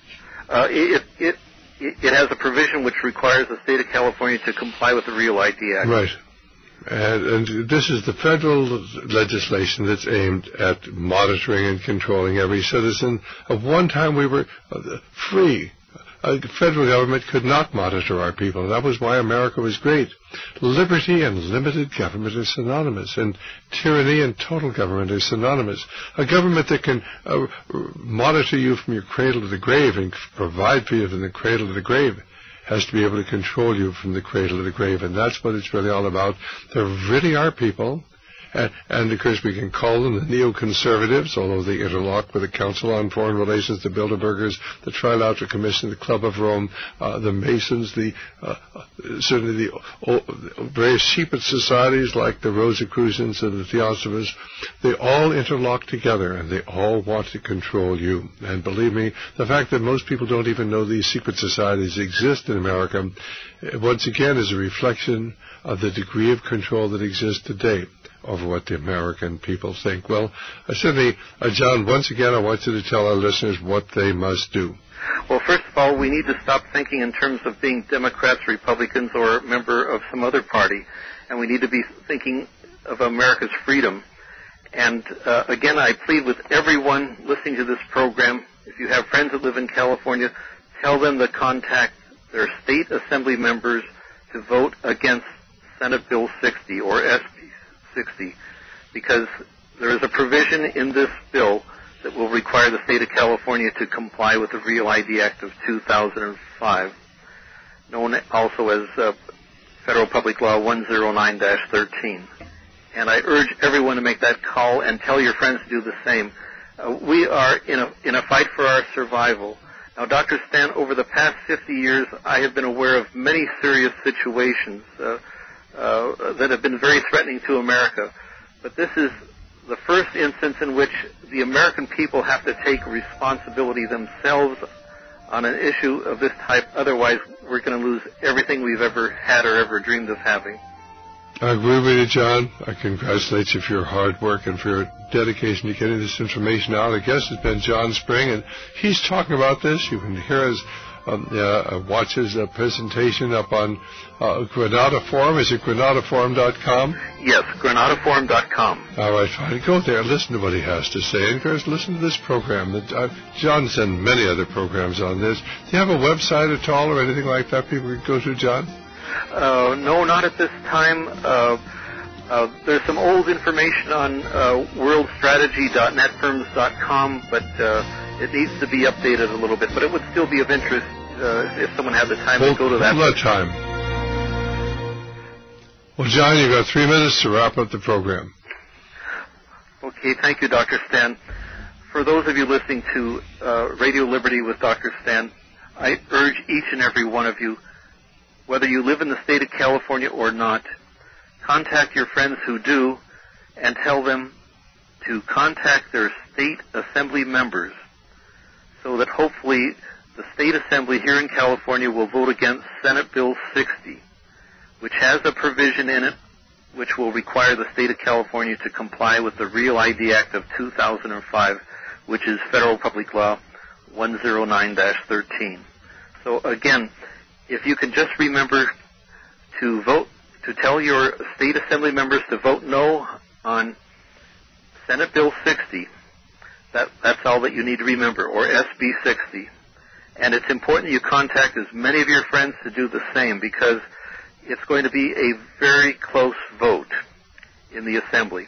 G: Uh, it, it it has a provision which requires the state of California to comply with the Real I D Act.
A: Right. And, and this is the federal legislation that's aimed at monitoring and controlling every citizen. At one time we were uh, free. Uh, the federal government could not monitor our people. That was why America was great. Liberty and limited government are synonymous, and tyranny and total government are synonymous. A government that can uh, monitor you from your cradle to the grave and provide for you from the cradle to the grave has to be able to control you from the cradle to the grave, and that's what it's really all about. There really are people, and, and of course we can call them the neoconservatives, although they interlock with the Council on Foreign Relations, the Bilderbergers, the Trilateral Commission, the Club of Rome, uh, the Masons, the uh, certainly the uh, various secret societies like the Rosicrucians and the Theosophists. They all interlock together, and they all want to control you. And believe me, the fact that most people don't even know these secret societies exist in America, once again, is a reflection of the degree of control that exists today over what the American people think. Well, uh, certainly, uh, John, once again, I want you to tell our listeners what they must do.
G: Well, first of all, we need to stop thinking in terms of being Democrats, Republicans, or a member of some other party, and we need to be thinking of America's freedom. And uh, again, I plead with everyone listening to this program, if you have friends that live in California, tell them to contact their state assembly members to vote against Senate Bill sixty, or S B sixty, because there is a provision in this bill that will require the state of California to comply with the Real I D Act of two thousand five, known also as uh, Federal Public Law one oh nine dash thirteen. And I urge everyone to make that call and tell your friends to do the same. Uh, we are in a in a fight for our survival. Now, Doctor Stan, over the past fifty years, I have been aware of many serious situations uh, uh, that have been very threatening to America. But this is the first instance in which the American people have to take responsibility themselves on an issue of this type. Otherwise, we're going to lose everything we've ever had or ever dreamed of having.
A: I agree with you, John. I congratulate you for your hard work and for your dedication to getting this information out. Our guest has been John Spring, and he's talking about this. You can hear his, um, uh, watch his uh, presentation up on uh, Granada Forum. Is it granada forum dot com?
G: Yes, granada forum dot com.
A: All right, fine. Go there, listen to what he has to say, and first listen to this program. That uh, John's done many other programs on this. Do you have a website at all or anything like that people can go to, John?
G: Uh, no, not at this time. Uh, uh, there's some old information on uh, world strategy dot net firms dot com, but uh, it needs to be updated a little bit. But it would still be of interest uh, if someone had the time
A: well,
G: to go to that.
A: Well, time. Well, John, you've got three minutes to wrap up the program.
G: Okay, thank you, Doctor Stan. For those of you listening to uh, Radio Liberty with Doctor Stan, I urge each and every one of you, whether you live in the state of California or not, contact your friends who do and tell them to contact their state assembly members so that hopefully the state assembly here in California will vote against Senate Bill sixty, which has a provision in it which will require the state of California to comply with the Real I D Act of two thousand five, which is Federal Public Law one oh nine dash thirteen. So again, if you can just remember to vote, to tell your state assembly members to vote no on Senate Bill sixty, that, that's all that you need to remember, or S B sixty. And it's important you contact as many of your friends to do the same, because it's going to be a very close vote in the assembly.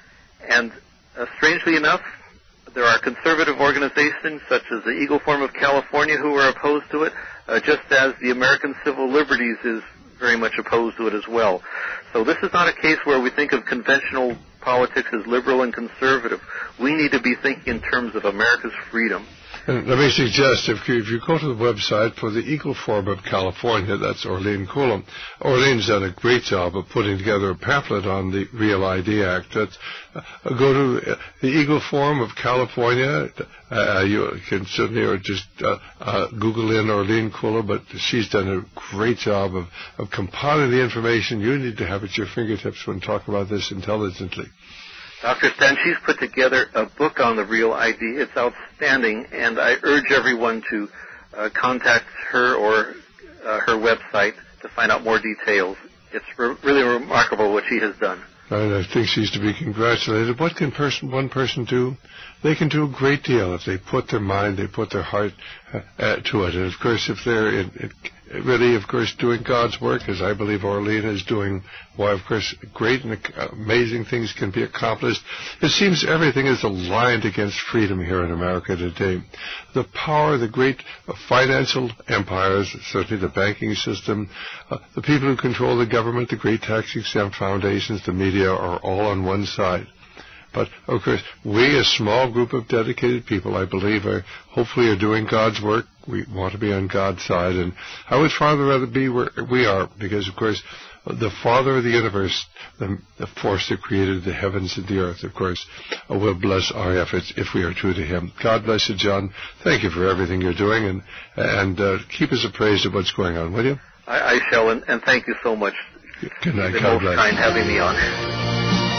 G: And uh, strangely enough, there are conservative organizations such as the Eagle Forum of California who are opposed to it, uh, just as the American Civil Liberties is very much opposed to it as well. So this is not a case where we think of conventional politics as liberal and conservative. We need to be thinking in terms of America's freedom.
A: And let me suggest, if you, if you go to the website for the Eagle Forum of California, that's Orlene Coulomb. Orlene's done a great job of putting together a pamphlet on the Real I D Act. That's, uh, go to uh, the Eagle Forum of California. Uh, you can certainly or just uh, uh, Google in Orlene Coulomb, but she's done a great job of, of compiling the information you need to have at your fingertips when talking about this intelligently.
G: Doctor Stan, she's put together a book on the Real I D. It's outstanding, and I urge everyone to uh, contact her or uh, her website to find out more details. It's re- really remarkable what she has done.
A: And I think she's to be congratulated. What can person, one person do? They can do a great deal if they put their mind, they put their heart uh, uh, to it. And, of course, if they're in, in, really, of course, doing God's work, as I believe Orlene is doing, why, of course, great and amazing things can be accomplished. It seems everything is aligned against freedom here in America today. The power, the great financial empires, certainly the banking system, uh, the people who control the government, the great tax-exempt foundations, the media, are all on one side. But, of course, we, a small group of dedicated people, I believe, are hopefully are doing God's work. We want to be on God's side. And I would far rather be where we are, because, of course, the Father of the universe, the, the force that created the heavens and the earth, of course, uh, will bless our efforts if we are true to Him. God bless you, John. Thank you for everything you're doing, and and uh, keep us appraised of what's going on, will you?
G: I, I shall, and, and thank you so much.
A: Good night.
G: You've been most kind having me on.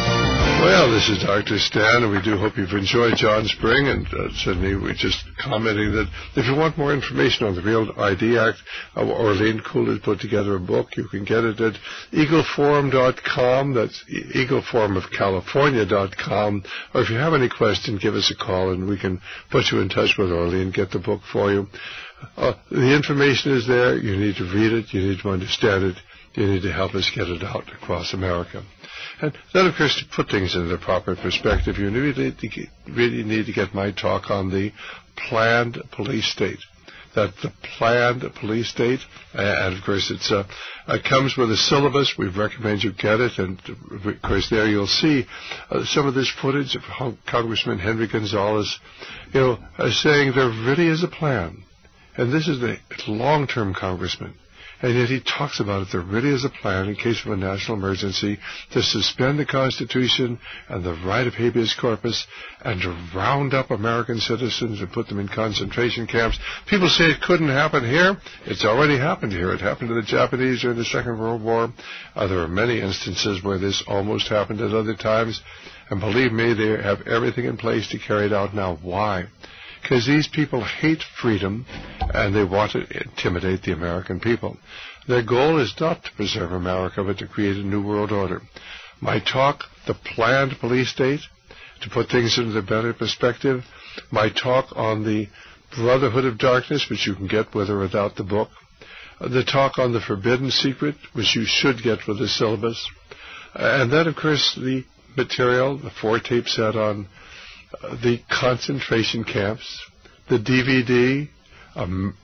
A: Well, this is Doctor Stan, and we do hope you've enjoyed John Spring, and uh, certainly we're just commenting that if you want more information on the Real I D Act, uh, Orlene Coulomb has put together a book. You can get it at eagle forum dot com, that's eagle forum of california dot com, or if you have any question, give us a call, and we can put you in touch with Orlene, get the book for you. Uh, the information is there. You need to read it. You need to understand it. You need to help us get it out across America. And then, of course, to put things into the proper perspective, you really need to get, really need to get my talk on the planned police state. that the planned police state, and of course it's uh, it comes with a syllabus. We recommend you get it, and of course there you'll see uh, some of this footage of Congressman Henry Gonzalez, you know, uh, saying there really is a plan, and this is a long-term congressman. And yet he talks about it. There really is a plan in case of a national emergency to suspend the Constitution and the right of habeas corpus and to round up American citizens and put them in concentration camps. People say it couldn't happen here. It's already happened here. It happened to the Japanese during the Second World War. Uh, there are many instances where this almost happened at other times. And believe me, they have everything in place to carry it out now. Why? Because these people hate freedom, and they want to intimidate the American people. Their goal is not to preserve America, but to create a new world order. My talk, The Planned Police State, to put things into the better perspective. My talk on the Brotherhood of Darkness, which you can get with or without the book. The talk on the Forbidden Secret, which you should get with the syllabus. And then, of course, the material, the four-tape set on Uh, the concentration camps, the D V D, um,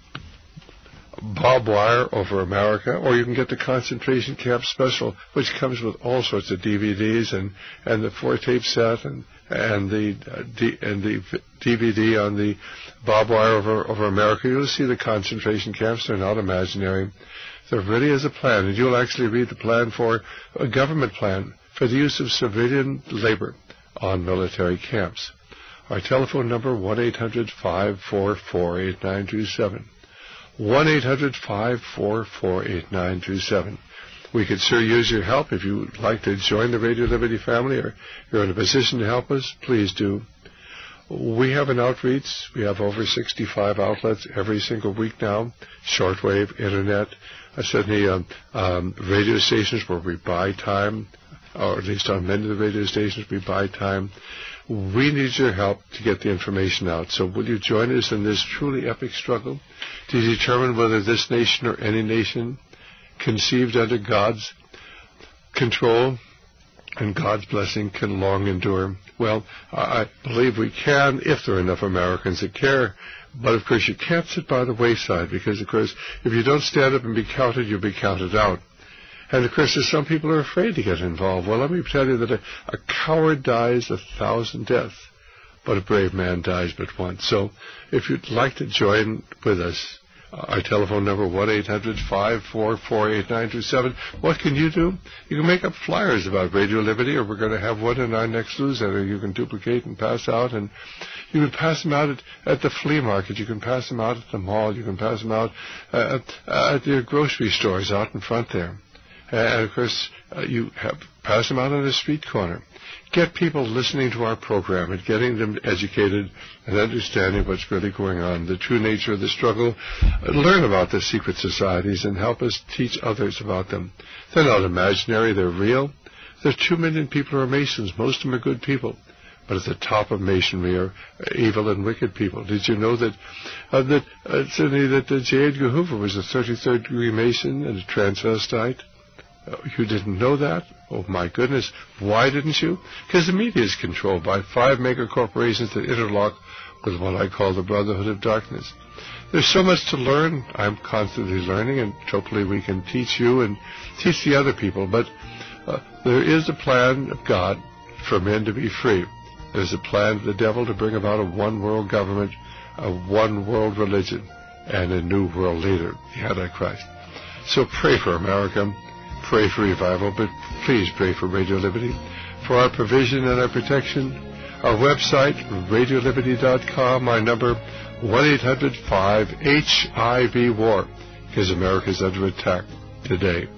A: Barbed Wire Over America, or you can get the concentration camp special, which comes with all sorts of D V Ds and, and the four-tape set and and the uh, D, and the D V D on the Barbed Wire Over, over America. You'll see the concentration camps. They're not imaginary. There really is a plan, and you'll actually read the plan for a government plan for the use of civilian labor on military camps. Our telephone number, one eight hundred, five four four, eight nine two seven. one eight hundred, five four four, eight nine two seven. We could sure use your help. If you would like to join the Radio Liberty family or you're in a position to help us, please do. We have an outreach. We have over sixty-five outlets every single week now, shortwave, internet, uh, certainly um, um, radio stations where we buy time, or at least on many of the radio stations we buy time. We need your help to get the information out. So will you join us in this truly epic struggle to determine whether this nation or any nation conceived under God's control and God's blessing can long endure? Well, I believe we can if there are enough Americans that care. But, of course, you can't sit by the wayside because, of course, if you don't stand up and be counted, you'll be counted out. And, of course, there's some people who are afraid to get involved. Well, let me tell you that a, a coward dies a thousand deaths, but a brave man dies but once. So if you'd like to join with us, uh, our telephone number, one eight hundred, five four four, eight nine two seven. What can you do? You can make up flyers about Radio Liberty, or we're going to have one in our next newsletter you can duplicate and pass out. And you can pass them out at, at the flea market. You can pass them out at the mall. You can pass them out uh, at, at your grocery stores out in front there. And, of course, uh, you have pass them out on the street corner. Get people listening to our program and getting them educated and understanding what's really going on, the true nature of the struggle. Uh, learn about the secret societies and help us teach others about them. They're not imaginary. They're real. There are two million people who are Masons. Most of them are good people. But at the top of Masonry are evil and wicked people. Did you know that uh, that uh, certainly that uh, J. Edgar Hoover was a thirty-third degree Mason and a transvestite? You didn't know that? Oh, my goodness. Why didn't you? Because the media is controlled by five mega corporations that interlock with what I call the Brotherhood of Darkness. There's so much to learn. I'm constantly learning, and hopefully we can teach you and teach the other people. But uh, there is a plan of God for men to be free. There's a plan of the devil to bring about a one-world government, a one-world religion, and a new world leader, the Antichrist. So pray for America. Pray for revival, but please pray for Radio Liberty, for our provision and our protection. Our website, radio liberty dot com, our number, one eight hundred, five H I V, war, because America is under attack today.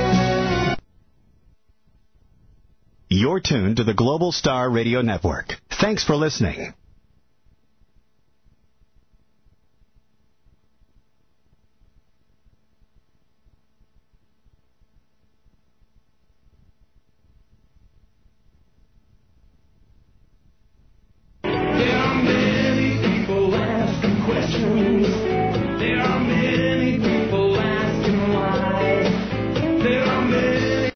H: You're tuned to the Global Star Radio Network, Thanks for listening.